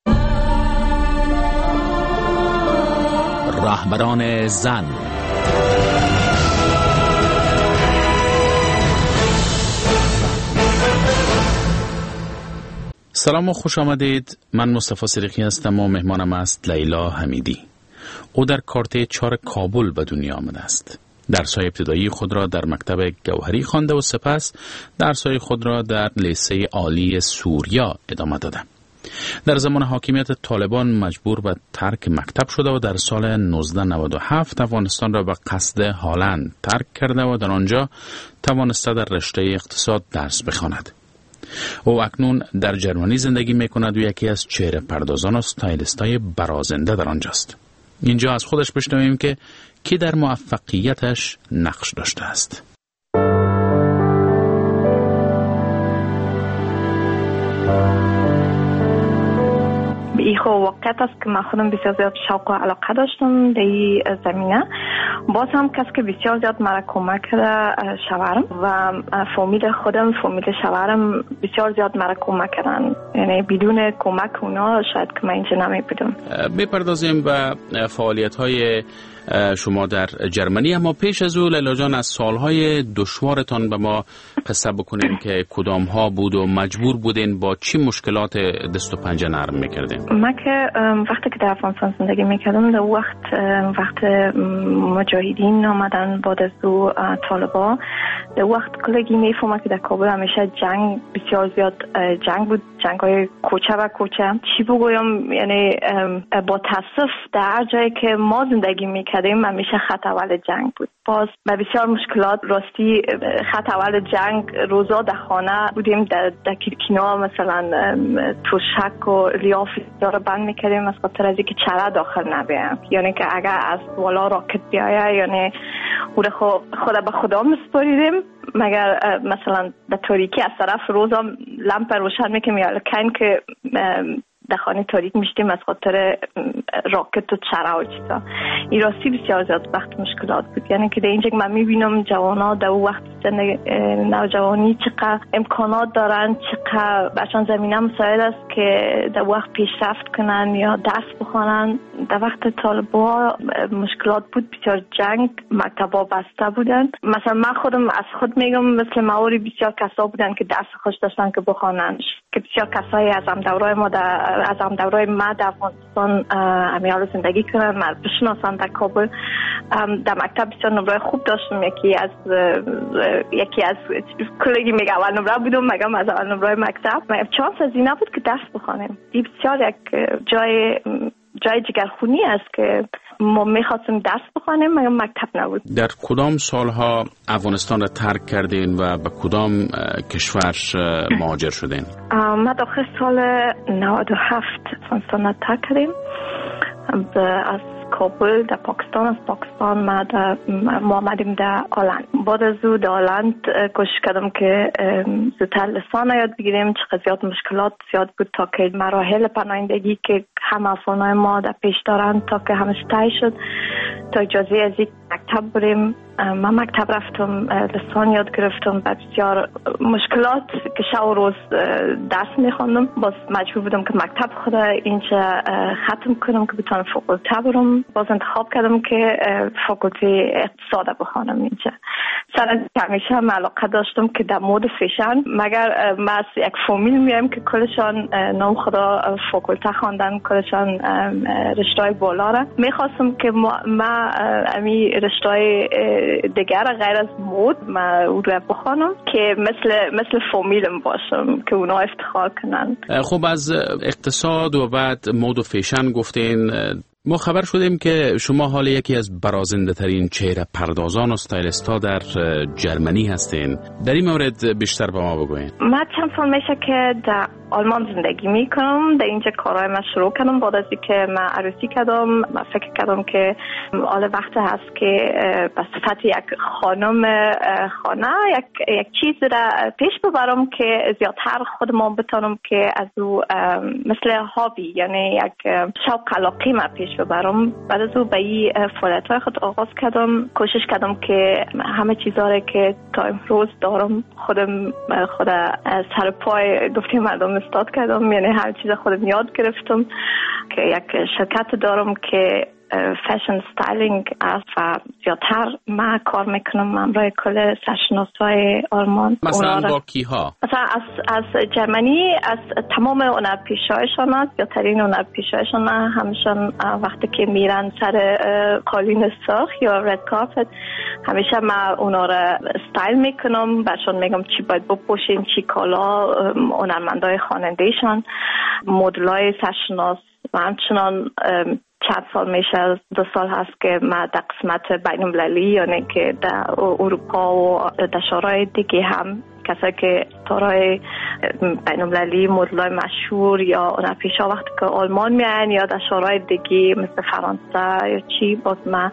رهبران زن. سلام و خوش آمدید. من مصطفی صدیقی هستم و مهمانم است لیلا حمیدی. او در کارته چهار کابل به دنیا آمده است. درس‌های ابتدایی خود را در مکتب گوهری خوانده و سپس درس‌های خود را در لیسه عالی سوریا ادامه داده. در زمان حاکمیت طالبان مجبور به ترک مکتب شده و در سال نوزده نود و هفت افغانستان را به قصد هالند ترک کرده و در آنجا توانسته در رشته اقتصاد درس بخواند. او اکنون در جرمنی زندگی می کند و یکی از چهره پردازان و استایلیستای برازنده در آنجاست. اینجا از خودش بشنویم که کی در موفقیتش نقش داشته است. این خب واقعیت است که من خودم بسیار زیاد شوق و علاقه داشتم در این زمینه. باز هم کسی که بسیار زیاد مرا کمک کرده شوهرم و فامیل خودم، فامیل شوهرم بسیار زیاد مرا کمک کردن. یعنی بدون کمک اونا شاید که من اینجا نمی بودم. بپردازیم به فعالیت های شما در جرمنی، اما پیش از او لیلا جان از سالهای دشوارتان به ما قصه بکنین که کدام ها بود و مجبور بودین با چی مشکلات دست و پنجه نرم میکردین؟ من که وقتی که در افغانستان زندگی میکردم در وقت وقت مجاهدین آمدن بعد از او طالبا، در وقت کلگی میفهمم که در کابل همیشه جنگ بسیار زیاد جنگ بود، جنگ های کوچه و کوچه. چی بگویم، یعنی با تاسف در هر جایی که ما زندگی میکردیم همیشه خط اول جنگ بود. باز با بسیار مشکلات راستی خط اول جنگ روزا در خانه بودیم، در, در کیرکینا مثلا توشک و لیاف داره بند میکردیم از خاطر از اینکه چره داخل نبیم، یعنی که اگر از والا راکت بیایه یعنی خود خود به خدا مسپاریدیم، مگر مثلا در تاریکی از طرف روزا لمپ روشن میکنیم یا لکن که در خانه تاریک میشتیم از خاطر راکت و چرا و چیزا. این راستی بسیار زیاد وقت مشکلات بود. یعنی که در اینجا من میبینم جوانا در وقت نوجوانی چقدر امکانات دارن، چقدر برشان زمینه مساعد است که در وقت پیشرفت کنن یا درس بخونن. در وقت طالبا مشکلات بود، بسیار جنگ، مکتبا بسته بودن. مثلا من خودم از خود میگم مثل مواری بسیار کسا بودن که درس خوش داشتن که بخونن، که بسیار کسایی از هم دورای ما در از هم دورای ما در افغانستان امیال زندگی کردن، من بشناسم در کابل. در مکتب بسیار نمره خوب داشتم، یکی از یکی از کلگی میگه اول نمره بودم، مگم از اول نمره مکتب. چانس از این نبود که درس بخونیم. این بسیار یک جای جای جگرخونی است که ما میخواستیم درس بخونیم مگم مکتب نبود. در کدام سالها افغانستان را ترک کردین و به کدام کشور مهاجر شدین؟ ما داخل سال نود و هفت افغانستان را ترک کردیم. از کابل در پاکستان، از پاکستان ما در ما آمدیم در آلند. بعد از او در آلند کوشش کردم که زودتر لسان یاد بگیریم. چقدر زیاد مشکلات زیاد بود تا که مراحل پناهندگی که همه افغانای ما در پیش دارن تا که همش طی شد، تا اجازه از یک مکتب بریم من مکتب رفتم، لسان یاد گرفتم، و بسیار مشکلات که شب و روز درس میخوندم. باز مجبور بودم که مکتب خود اینجا ختم کنم که بتونم فاکولته برم. باز انتخاب کردم که فاکولته اقتصاد بخوانم اینجا. سر از همیشه هم علاقه داشتم که در مود فیشن، مگر من از یک فامیل میایم که کلشان نام خدا فاکولته خواندن، کلشان رشته‌های بالا را. میخواستم که ما امی رشته‌های دیگر غیر از مود ما او رو بخوانم که مثل مثل فامیلم باشم که اونا افتخار کنن. خب از اقتصاد و بعد مود و فیشن گفتین. ما خبر شدیم که شما حال یکی از برازنده ترین چهره پردازان و استایلیست ها در جرمنی هستین. در این مورد بیشتر به ما بگوین. من چند سال میشه که در آلمان زندگی میکنم. در اینجا کارهای من شروع کردم. بعد از اینکه من عروسی کردم من فکر کردم که حال وقت هست که به صفت یک خانم خانه یک یک چیز را پیش ببرم که زیادتر خودم بتونم که از او مثل هابی، یعنی یک شوق علاقه من پیش ببرم. بعد از او به این فعالیت‌های خود آغاز کردم. کوشش کردم که همه چیزا که تا امروز دارم خودم خود سر پای گفتیم مردم استاد کردم، یعنی هر چیز خودم یاد گرفتم. که یک شرکت دارم که فشن ستایلینگ است و زیادتر من کار میکنم همراه کل سرشناسای آلمان. مثلا با کی ها؟ مثلا از از جرمنی، از تمام هنرپیشه‌هایشان است، زیادترین هنرپیشه‌هایشان همشون وقتی که میرن سر قالین سرخ یا رد کارپت همیشه من اونا را استایل میکنم، برشون میگم چی باید بپوشین، چی کالا، هنرمندای خواننده‌شان، مدل‌های سرشناس. و همچنان چند سال میشه، دو سال هست که من در قسمت بین المللی، یعنی که در اروپا و در شورای دیگه هم کسایی که تارای بین المللی مدلای مشهور یا هنرپیشا وقتی که آلمان میان یا در شورای دیگه مثل فرانسه یا چی، باز من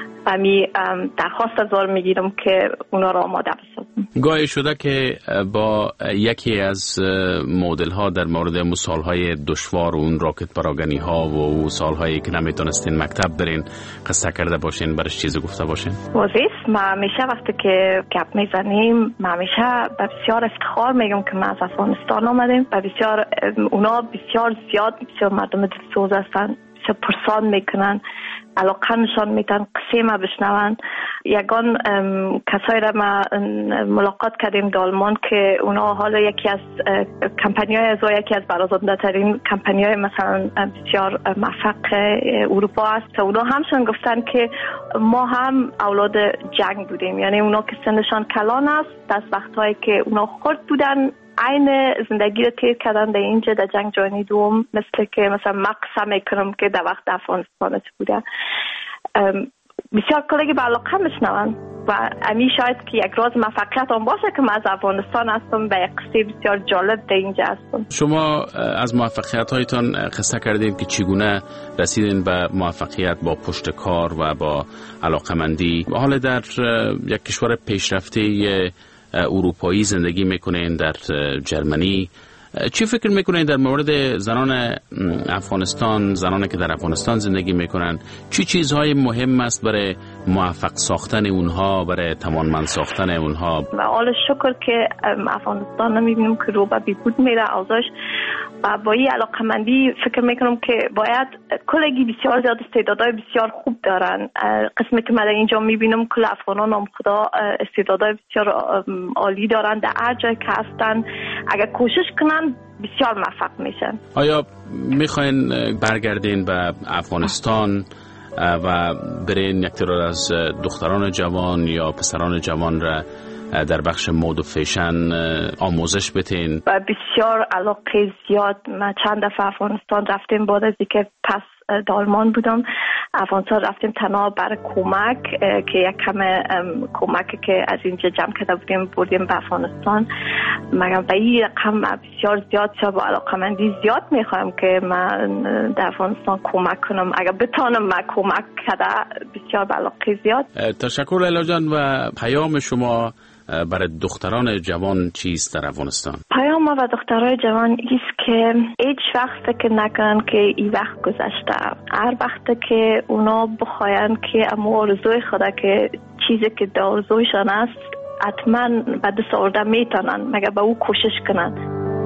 امی درخواست از آن میگیرم که اونا را آماده بسازم. گاهی شده که با یکی از مدل ها در مورد مو سالهای دشوار و اون راکت پراگنی ها و او سالهایی که نمیتونستین مکتب برین قصه کرده باشین، برش چیزی گفته باشین؟ واضح ما همیشه وقتی که گپ میزنیم ما همیشه بسیار افتخار میگم که ما از افغانستان آمدیم و بسیار اونا بسیار زیاد بسیار مردم دلسوز هستن، بسیار پرسان میکنن، علاقه نشان میدن، قصه ما بشنون. یگان کسایی را ما ملاقات کردیم در آلمان که اونا حالا یکی از کمپانی‌های از یکی از برازنده ترین کمپانی‌های مثلا بسیار موفق اروپا است. اونا همشون گفتن که ما هم اولاد جنگ بودیم، یعنی اونا که سنشان کلان است، از وقتایی که اونا خرد بودن عین زندگی رو تیر کردن در اینجا در جنگ جهانی دوم، مثل که مثلا مقصه میکنم که در وقت افغانستان بودن. بسیار کلگی به علاقه میشنون و امی شاید که یک روز موفقیت هم باشه که من از افغانستان هستم و یک قصه بسیار جالب در اینجا هستم. شما از موفقیت هایتان قصه کردین که چگونه رسیدین به موفقیت با پشت کار و با علاقمندی. حالا در یک کشور پیشرفته اروپایی زندگی میکنین، در جرمنی. چی فکر میکنین در مورد زنان افغانستان، زنانی که در افغانستان زندگی میکنن؟ چی چیزهای مهم است برای موفق ساختن اونها، برای توانمند ساختن اونها؟ و حال شکر که افغانستان نمیبینیم که رو به بیهود میره اوضاعش و با این علاقمندی فکر میکنم که باید کلگی بسیار زیاد استعدادهای بسیار خوب دارن. قسمی که من اینجا میبینم کل افغانان هم خدا استعدادهای بسیار عالی دارن در هر جای که هستن، اگر کوشش کنن بسیار موفق میشن. آیا میخواین برگردین به افغانستان و برین یک تعداد از دختران جوان یا پسران جوان را در بخش مود و فیشن آموزش بتین؟ بسیار علاقه زیاد. من چند دفعه افغانستان رفتیم، بعد از اینکه پس در آلمان بودم افغانستان رفتیم تنها برای کمک که یک کم کمکی که از اینجا جمع کرده بودیم بردیم به افغانستان. مگر به این رقم بسیار زیاد شد، با علاقمندی زیاد میخوایم که من در افغانستان کمک کنم. اگر بتانم من کمک کرده بسیار به علاقه زیاد. تشکر لیلا جان. و پیام شما برای دختران جوان چیست در افغانستان؟ پیام ما و دخترای جوان ایست که هیچ وقت فکر نکنن که این وقت گذشته. هر وقت که اونا بخواین که اما آرزوی خدا که چیزی که آرزویشان است حتما به دست آورده میتونن، مگر به او کوشش کنن.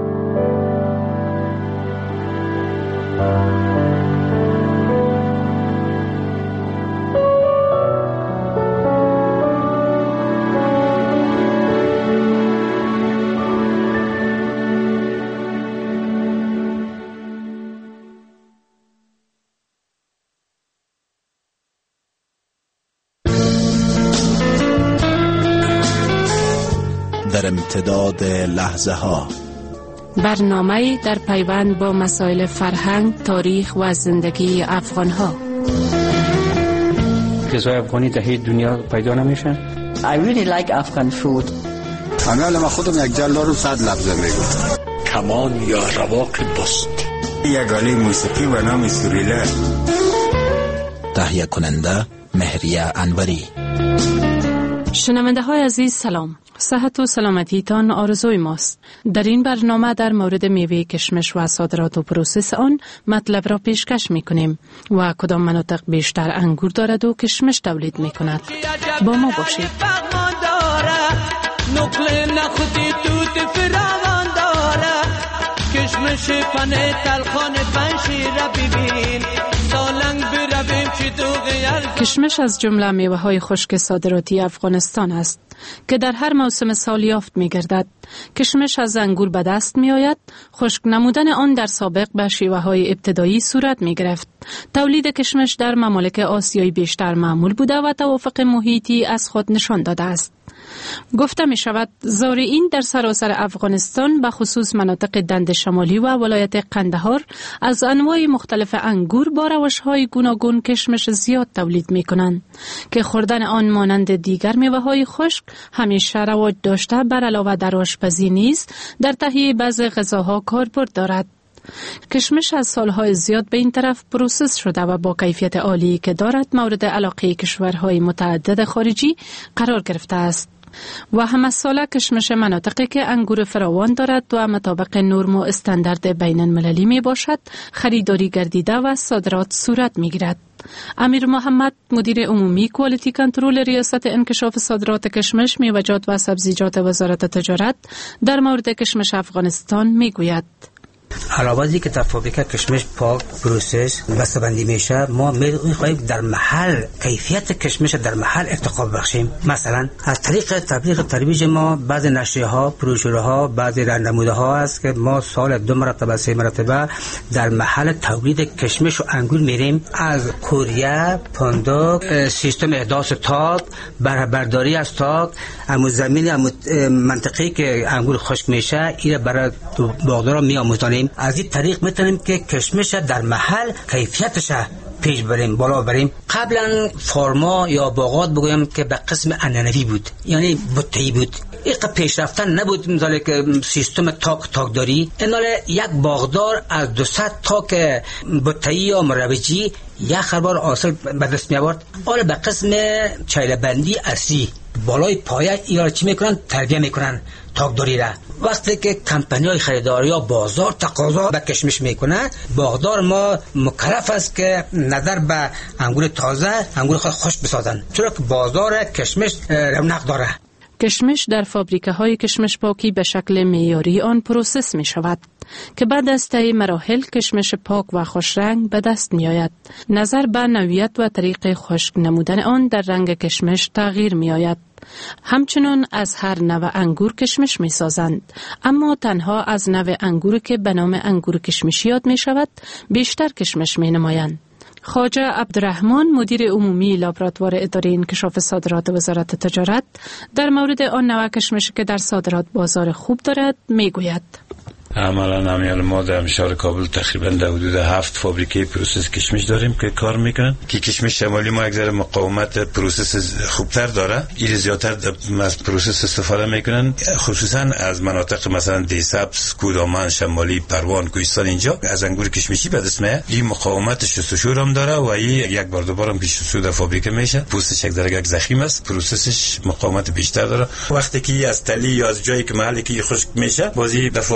در امتداد لحظه ها، برنامه در پیوند با مسائل فرهنگ، تاریخ و زندگی افغان ها. غذای افغانی در هیچ دنیا پیدا نمیشه. I really like Afghan food. انا لما خودم یک جلد رو صد لفظه میگم. کمان یا رواق بست. یک آله موسیقی و نام سوریله. تهیه کننده مهریه انوری. شنونده های عزیز سلام. صحت و سلامتی تان آرزوی ماست. در این برنامه در مورد میوه کشمش و صادرات و پروسس آن مطلب را پیشکش می کنیم و کدام مناطق بیشتر انگور دارد و کشمش تولید می کند. با ما باشید. کشمش پنه تلخان پنشی را ببین سالنگ برویم چی دوغیل. کشمش از جمله میوه های خشک صادراتی افغانستان است که در هر موسم سال یافت می گردد. کشمش از انگور به دست می آید. خشک نمودن آن در سابق به شیوه های ابتدایی صورت می گرفت. تولید کشمش در ممالک آسیایی بیشتر معمول بوده و توافق محیطی از خود نشان داده است. گفته می شود زارعین در سراسر افغانستان به خصوص مناطق دند شمالی و ولایت قندهار از انواع مختلف انگور با روش‌های گوناگون کشمش زیاد تولید می کنند که خوردن آن مانند دیگر میوه‌های خشک همیشه رواج داشته، بر علاوه در آشپزی نیز در تهیه بعضی غذاها کاربرد دارد. کشمش از سالهای زیاد به این طرف پروسس شده و با کیفیت عالی که دارد مورد علاقه کشورهای متعدد خارجی قرار گرفته است. و همه ساله کشمش مناطقی که انگور فراوان دارد و مطابق نرم و استاندارد بین المللی می باشد خریداری گردیده و صادرات صورت می گیرد. امیر محمد مدیر عمومی کوالیتی کنترل ریاست انکشاف صادرات کشمش، میوه‌جات و سبزیجات وزارت تجارت در مورد کشمش افغانستان می گوید. علاوه از اینکه در فابریکه کشمش پاک پروسس بسته‌بندی میشه، ما می‌خواهیم در محل کیفیت کشمش در محل ارتقا بخشیم. مثلا از طریق تبلیغ ترویج ما بعضی نشریه‌ها، بروشورها، بعضی راهنمودها است که ما سال دو مرتبه سه مرتبه در محل تولید کشمش و انگور میریم. از کوریا، پانداک، سیستم احداث تاک، برداری از تاک، امو زمین امو منطقه‌ای که انگور خشک میشه، این برای باغدارا میآموزانیم. از این طریق میتونیم که کشمش در محل کیفیتش پیش بریم، بالا بریم. قبلا فارما یا باغات بگویم که به قسم عنعنوی بود، یعنی بطه‌ای بود. یک پیشرفتن نبود مثلا که سیستم تاک تاکداری. ایناله یک باغدار از دویست تاک بطه‌ای یا مروجی یک خربار حاصل به دست می آورد. حالا به قسم چیله بندی اصلی بالای پایه اینا چی میکنن؟ تربیه میکنن تاکداری را. وقتی که کمپانی‌های خریداری یا بازار تقاضا به کشمش میکنه، باغدار ما مکلف است که نظر به انگور تازه، انگور خود خوش بسازن، چرا که بازار کشمش رونق داره. کشمش در فابریکه های کشمش پاکی به شکل معیاری آن پروسس می شود که بعد از طی مراحل کشمش پاک و خوش رنگ به دست می آید. نظر به نوعیت و طریق خشک نمودن آن در رنگ کشمش تغییر می آید. همچنین از هر نوع انگور کشمش می سازند، اما تنها از نوع انگور که به نام انگور کشمشی یاد می شود بیشتر کشمش می نمایند. خواجه عبدالرحمن مدیر عمومی لابراتوار اداره انکشاف صادرات وزارت تجارت در مورد آن نوع کشمش که در صادرات بازار خوب دارد می گوید. عملا امیال ما در شهر کابل تقریبا در حدود هفت فابریکه پروسس کشمش داریم که کار میکنن که کشمش شمالی ما یک ذره مقاومت پروسس خوبتر داره، این زیادتر از پروسس استفاده میکنن، خصوصا از مناطق مثلا دیسبس، کودامان، شمالی، پروان، کوهستان. اینجا از انگور کشمشی به دست میاد، این مقاومت شستشو هم داره و این یک بار دوباره هم که شستشو در فابریکه میشه پوستش یک درجه ضخیم است، پروسسش مقاومت بیشتر داره. وقتی که از تلی یا از جایی که محلی که خشک میشه بازی در فابریکه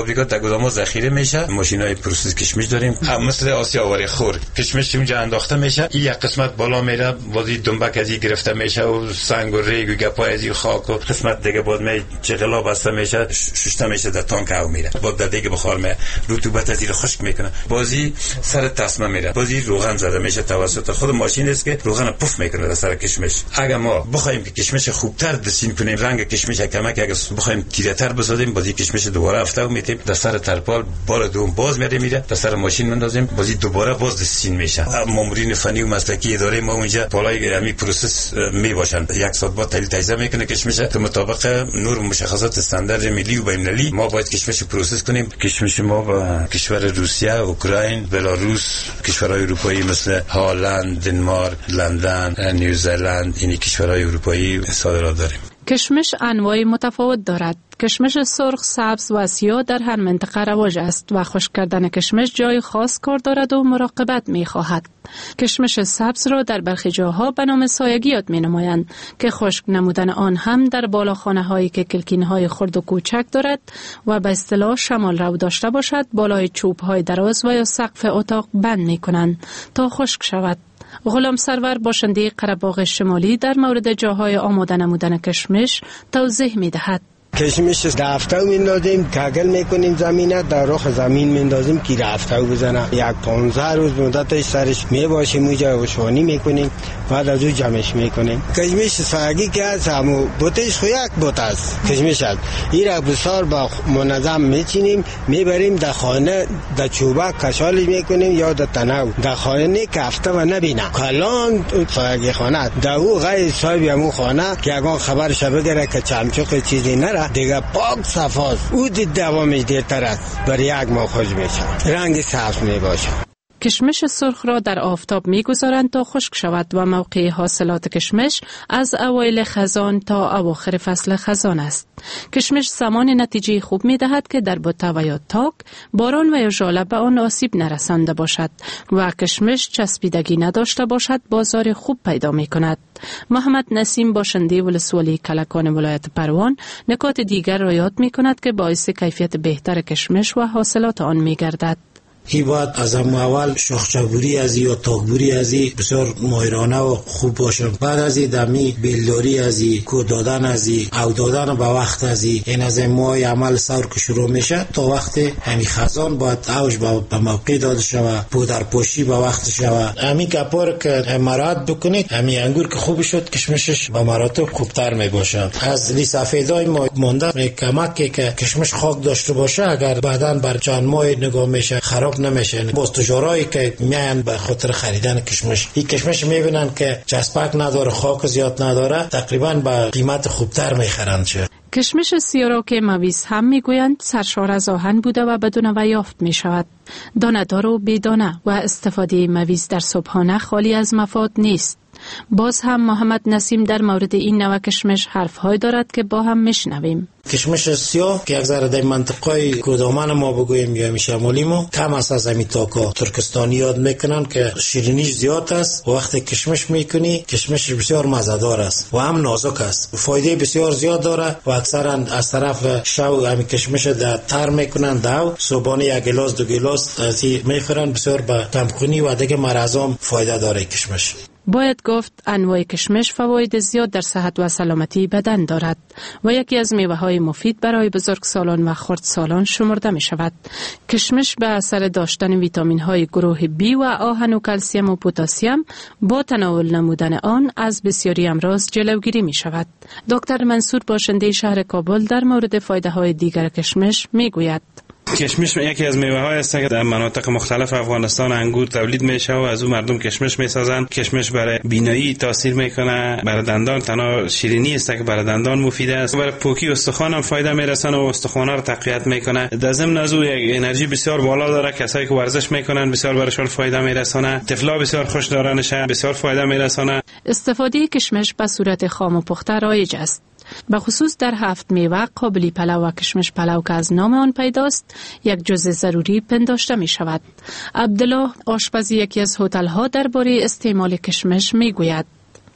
گوداما ذخیره میشه. ماشینای پروسس کشمش داریم مثل آسیا آوری خور، کشمش اونجا انداخته میشه، این یک قسمت بالا میره، بازی دنبک از این گرفته میشه و سنگ و ریگ و گپای از این خاک و قسمت دیگه بعد می چغلا بسته میشه، ششته میشه در تانک او میره، بعد در دیگه بخار میره، رطوبت از این خشک میکنه، بازی سر تسمه میره، بازی روغن زده میشه توسط خود ماشین است که روغن پف میکنه در سر کشمش. اگر ما بخوایم که کشمش خوبتر دسین کنیم، رنگ کشمش کمک اگر بخوایم تیره‌تر بسازیم، بازی کشمش دوباره افته میتیم در سر ترپال بار دوم باز میره میره در سر ماشین مندازیم، بازی دوباره باز دسین میشه. مامورین فنی و مسلکی اداره ما اونجا بالای همین پروسس می باشن، یک ساعت بعد تحلیل تجزیه میکنه کشمش به مطابق نور مشخصات استاندارد ملی و بین‌المللی. ما باید کشمش پروسس کنیم. کشمش ما با کشور روسیه، اوکراین، بلاروس، کشورهای اروپایی مثل هلند، دنمارک، لندن، نیوزلند، این کشورهای اروپایی صادرات داریم. کشمش انواع متفاوت دارد. کشمش سرخ، سبز و سیاه در هر منطقه رواج است و خشک کردن کشمش جای خاص کار دارد و مراقبت می خواهد. کشمش سبز را در برخی جاها به نام سایگیات می نمایند که خشک نمودن آن هم در بالاخانه هایی که کلکین های خرد و کوچک دارد و به اصطلاح شمال رو داشته باشد بالای چوب های دراز و یا سقف اتاق بند می کنند تا خشک شود. غلام سرور باشنده قره‌باغ شمالی در مورد جاهای آماده نمودن کشمش توضیح می دهد. کشمش دفتر میندازیم، کاغل میکنیم زمینه، در رخ زمین میندازیم که دفتر بزنه. یک پانزده روز مدتش سرش میباشیم، اونجا وشوانی میکنیم، بعد از اون جمعش میکنیم. کشمش ساگی که هست همو بوتش خو یک بوت است کشمش هست. این را بسیار با منظم میچینیم، میبریم در خانه، در چوبه کشالش میکنیم یا در تناو در خانه که هفته و نبینه کلان ساگی خانه در او غیر صاحب همون خانه که اگه خبرش بگیره که چمچوق چیزی نره دیگه پاک صفاست، او دید دوامش دیرتر است، برای یک ماه خوش میشه، رنگ سبز میباشه. کشمش سرخ را در آفتاب میگذارند تا خشک شود و موقع حاصلات کشمش از اوایل خزان تا اواخر فصل خزان است. کشمش زمان نتیجه خوب میدهد که در بوته و یا تاک باران و یا ژاله به آن آسیب نرسانده باشد و کشمش چسبیدگی نداشته باشد، بازار خوب پیدا می کند. محمد نسیم باشنده ولسوالی کلکان ولایت پروان نکات دیگر را یاد می کند که باعث کیفیت بهتر کشمش و حاصلات آن می گردد. ای باید از اول شاخچه‌بوری ازی یا تاکبوری ازی بسیار ماهرانه و خوب باشم. بعد از این دمی بیلداری ازی، کود دادن ازی، او دادن به وقت ازی، این از این ماه عمل سور که شروع میشه تا وقت همی خزان باید اوج به موقع داده شود، پودر پوشی به وقت شود. همین گپار که مراعات بکنید، همین انگور که خوب شد کشمشش به مراتب خوبتر میباشه. از لی سفیدای ما مونده کمکی که کشمش خاک داشته باشه، اگر بعداً بر چند ماه نگاه میشه خراب نمیشه. باز تجارایی که میان به خاطر خریدن کشمش، این کشمش میبینن که چسبک نداره، خاک زیاد نداره، تقریبا به قیمت خوبتر میخرند. چه کشمش سیاه را که مویز هم میگویند سرشار از آهن بوده و بدون ویافت می شود، دانه دار و بیدانه و استفاده مویز در صبحانه خالی از مفاد نیست. باز هم محمد نسیم در مورد این نوع کشمش حرف‌های دارد که با هم میشنویم. کشمش سیاه که یک ذره در منطقه کودامان ما بگوییم یا شمالی ما کم است از همین تاکا ترکستانی یاد میکنن که شیرینیش زیاد است و وقتی کشمش میکنی کشمش بسیار مزه‌دار است و هم نازک است، فایده بسیار زیاد داره و اکثرا از طرف شو همین کشمش در تر میکنن، دو صبحانه یک گلاس دو گلاس از این میخورن، بسیار به دمخونی و دیگه مرضام فایده داره کشمش. باید گفت انواع کشمش فواید زیاد در صحت و سلامتی بدن دارد و یکی از میوه‌های مفید برای بزرگسالان و خردسالان شمرده می شود. کشمش به اثر داشتن ویتامین‌های گروه بی و آهن و کلسیم و پتاسیم با تناول نمودن آن از بسیاری امراض جلوگیری می شود. دکتر منصور باشنده شهر کابل در مورد فایده‌های دیگر کشمش می گوید. کشمش یکی از میوه‌های است که در مناطق مختلف افغانستان انگور تولید میشه و از اون مردم کشمش میسازند. کشمش برای بینایی تاثیر میکنه، برای دندان تنها شیرینی است که برای دندان مفید است، برای پوکی استخوان هم فایده میرسونه و استخوان‌ها رو تقویت میکنه. در ضمن از او یک انرژی بسیار بالا داره، کسایی که ورزش میکنن بسیار برایشون فایده میرسونه، طفلا بسیار خوش دارنشه، بسیار فایده میرسونه. استفاده کشمش به صورت خام و پخته رایج است. به خصوص در هفت میوه قابلی پلو و کشمش پلو که از نام آن پیداست یک جزء ضروری پنداشته می شود. عبدالله آشپز یکی از هتل ها درباره استعمال کشمش می گوید.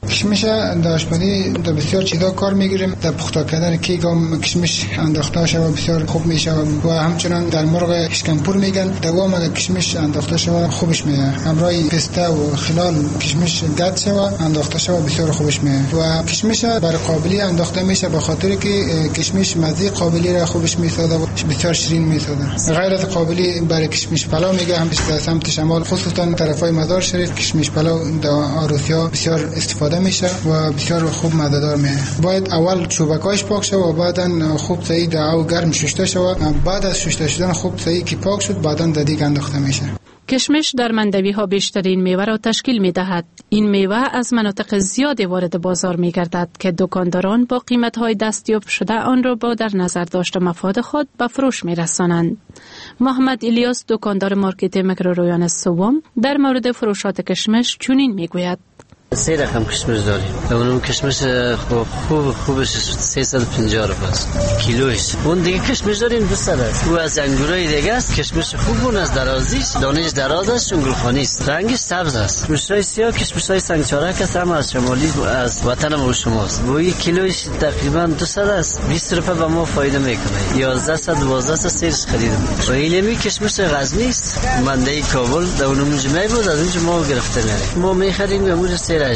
کشمش در آشپزی در بسیار چیزا کار میگیریم. در پخته کردن کیک هم کشمش انداخته شود بسیار خوب میشه و همچنان در مرغ اشکمپور میگن دوام اگر کشمش انداخته شود خوبش میاد. همراه پسته و خلال کشمش گد شود انداخته شود بسیار خوبش میاد و کشمش برای قابلی انداخته میشه به خاطر که کشمش مزه قابلی را خوبش میسازه و بسیار شیرین میسازه. غیر از قابلی برای کشمش پلو میگه هم در سمت شمال خصوصا طرفای مزار شریف کشمش پلو در عروسیا بسیار استفاده میشه و بسیار خوب مزه‌دار میشه. باید اول چوبکاش پاک شه و بعداً خوب صحیح در آب گرم شسته شه. بعد از شسته شدن خوب صحیح که پاک شد بعداً در دیگ انداخته میشه. کشمش در مندوی ها بیشترین میوه را تشکیل می دهد. این میوه از مناطق زیادی وارد بازار می گردد که دکانداران با قیمت های دستیاب شده آن را با در نظر داشته مفاد خود به فروش می رسانند. محمد الیاس دکاندار مارکت میکرورویان سوم در مورد فروشات کشمش چنین می گوید: سه رقم کشمش داریم. اونم کشمش خوب خوب خوبش سیصد و پنجاه روپیه است کیلوش. اون دیگه کشمش داریم دوست است. او از انگورای دیگه است. کشمش خوب اون از درازیش، دانش دراز است، گلخانی است. رنگش سبز است. کشمشای سیاه کشمشای سنگچارک است، هم از شمالی از وطن ما شماست. و یک کیلوش تقریبا دویست است. بیست روپیه به ما فایده میکنه. یازده صد دوازده صد سیرش خریدم. و اینمی کشمش غزنی است. منده کابل در اونم جمعه بود از اونجا ما گرفته میاریم. ما میخریم امروز سیر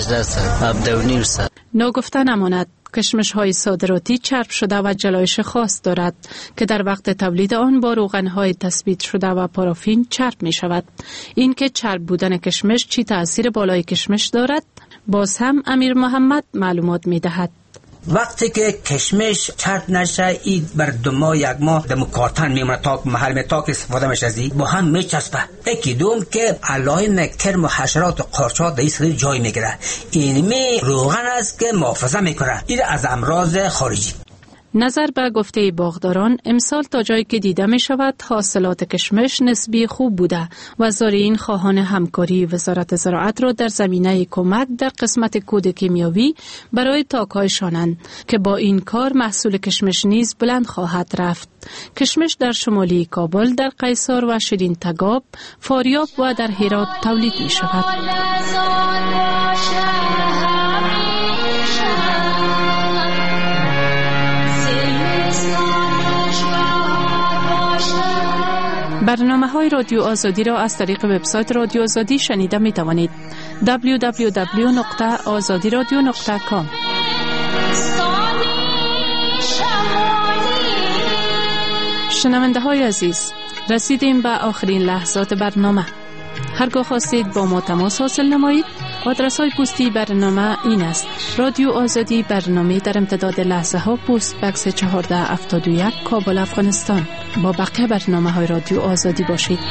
نگفته نماند کشمش های صادراتی چرب شده و جلایش خاص دارد که در وقت تولید آن با روغن های تثبیت شده و پارافین چرب می شود. این که چرب بودن کشمش چی تأثیر بالای کشمش دارد باز هم امیر محمد معلومات می دهد. وقتی که کشمش چرب نشه ای بر دو ماه یک ماه در مکاتن میمونه تا محل می تا که استفاده میشه ازی با هم میچسبه. یکی دوم که علائم کرم و حشرات و قارچات در این صدر جای میگیره. این می روغن است که محافظه میکنه این از امراض خارجی. نظر به گفته باغداران امسال تا جایی که دیده می شود حاصلات کشمش نسبی خوب بوده و زارعین خواهان همکاری وزارت زراعت را در زمینه کمک در قسمت کود کیمیاوی برای تاک‌هایشانند که با این کار محصول کشمش نیز بلند خواهد رفت. کشمش در شمالی کابل در قیصر و شیرین تگاب، فاریاب و در هرات تولید می شود. برنامه های رادیو آزادی را از طریق وبسایت رادیو آزادی شنیده می توانید. دبلیو دبلیو دبلیو نقطه آزادی رادیو نقطه کام. شنونده های عزیز، رسیدیم به آخرین لحظات برنامه. هرگاه خواستید با ما تماس حاصل نمایید، آدرس های پستی برنامه این است: رادیو آزادی، برنامه در امتداد لحظه ها، پست بکس چهارده هفتاد و یک، کابل، افغانستان. با بقیه برنامه های رادیو آزادی باشید.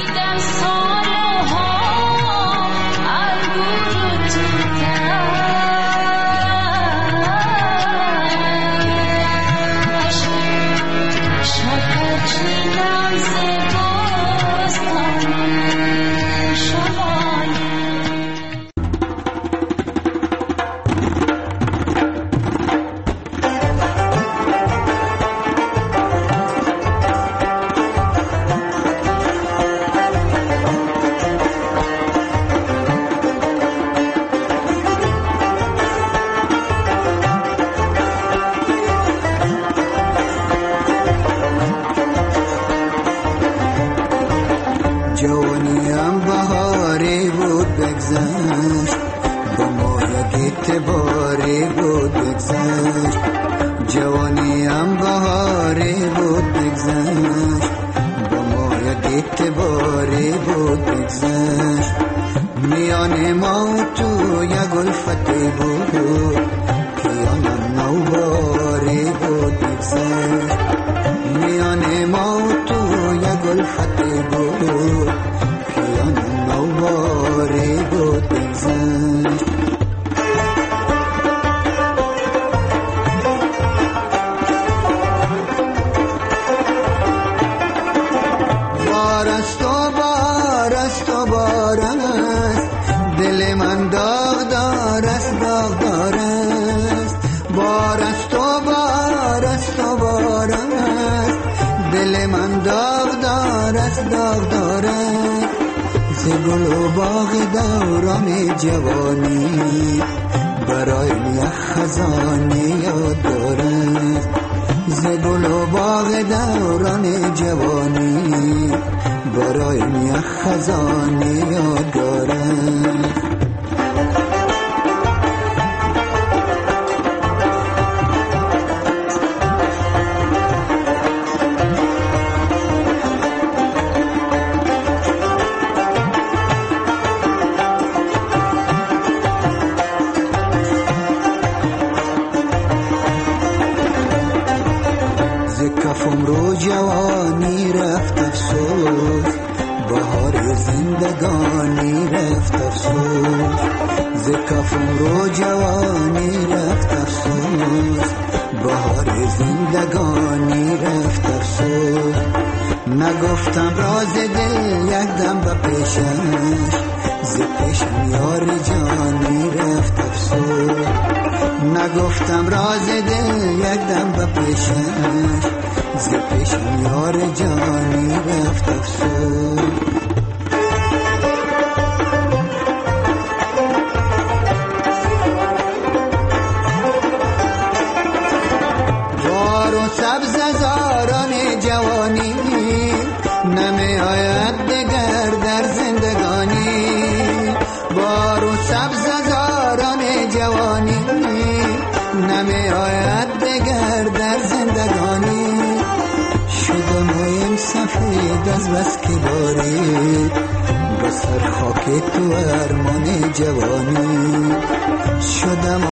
جوانیم بهاری بود بگذشت، با ما یک اعتباری بود بگذشت. جوانیم بهاری بود بگذشت، با ما یک اعتباری بود بگذشت. میان ما تو یک الفتی بود که آنم نوباری بود بگذشت. میان ما تو یک الفتی بود که آنم نوباری بود بگذشت. بارست و بارست و بارست، دل من داغ دارست داغ دارست. بارست و بارست و بارست، دل من داغ دارست داغ دارست. ز گل و باغ دوران جوانی برای یک خزانه یادگار است ز گل و باغ دوران جوانی برای یک خزانه یادگار است کفم رو جوانی رفت افسوس بهار زندگانی رفت افسوس ز کفم رو جوانی رفت افسوس بهار زندگانی رفت افسوس نگفتم راز دل یک دم به پیشش ز پیشم یار جانی رفت افسوس نگفتم راز دل یک دم به پیشش ز پیشم یار جانی رفت افسوس بار و سبز زاران جوانی نمی آید دگر در زندگانی بار و سبز زاران جوانی نمی آید دگر در زندگانی شده مویم سفید از بس که باری بسر خاک تو ارمان جوانی شدم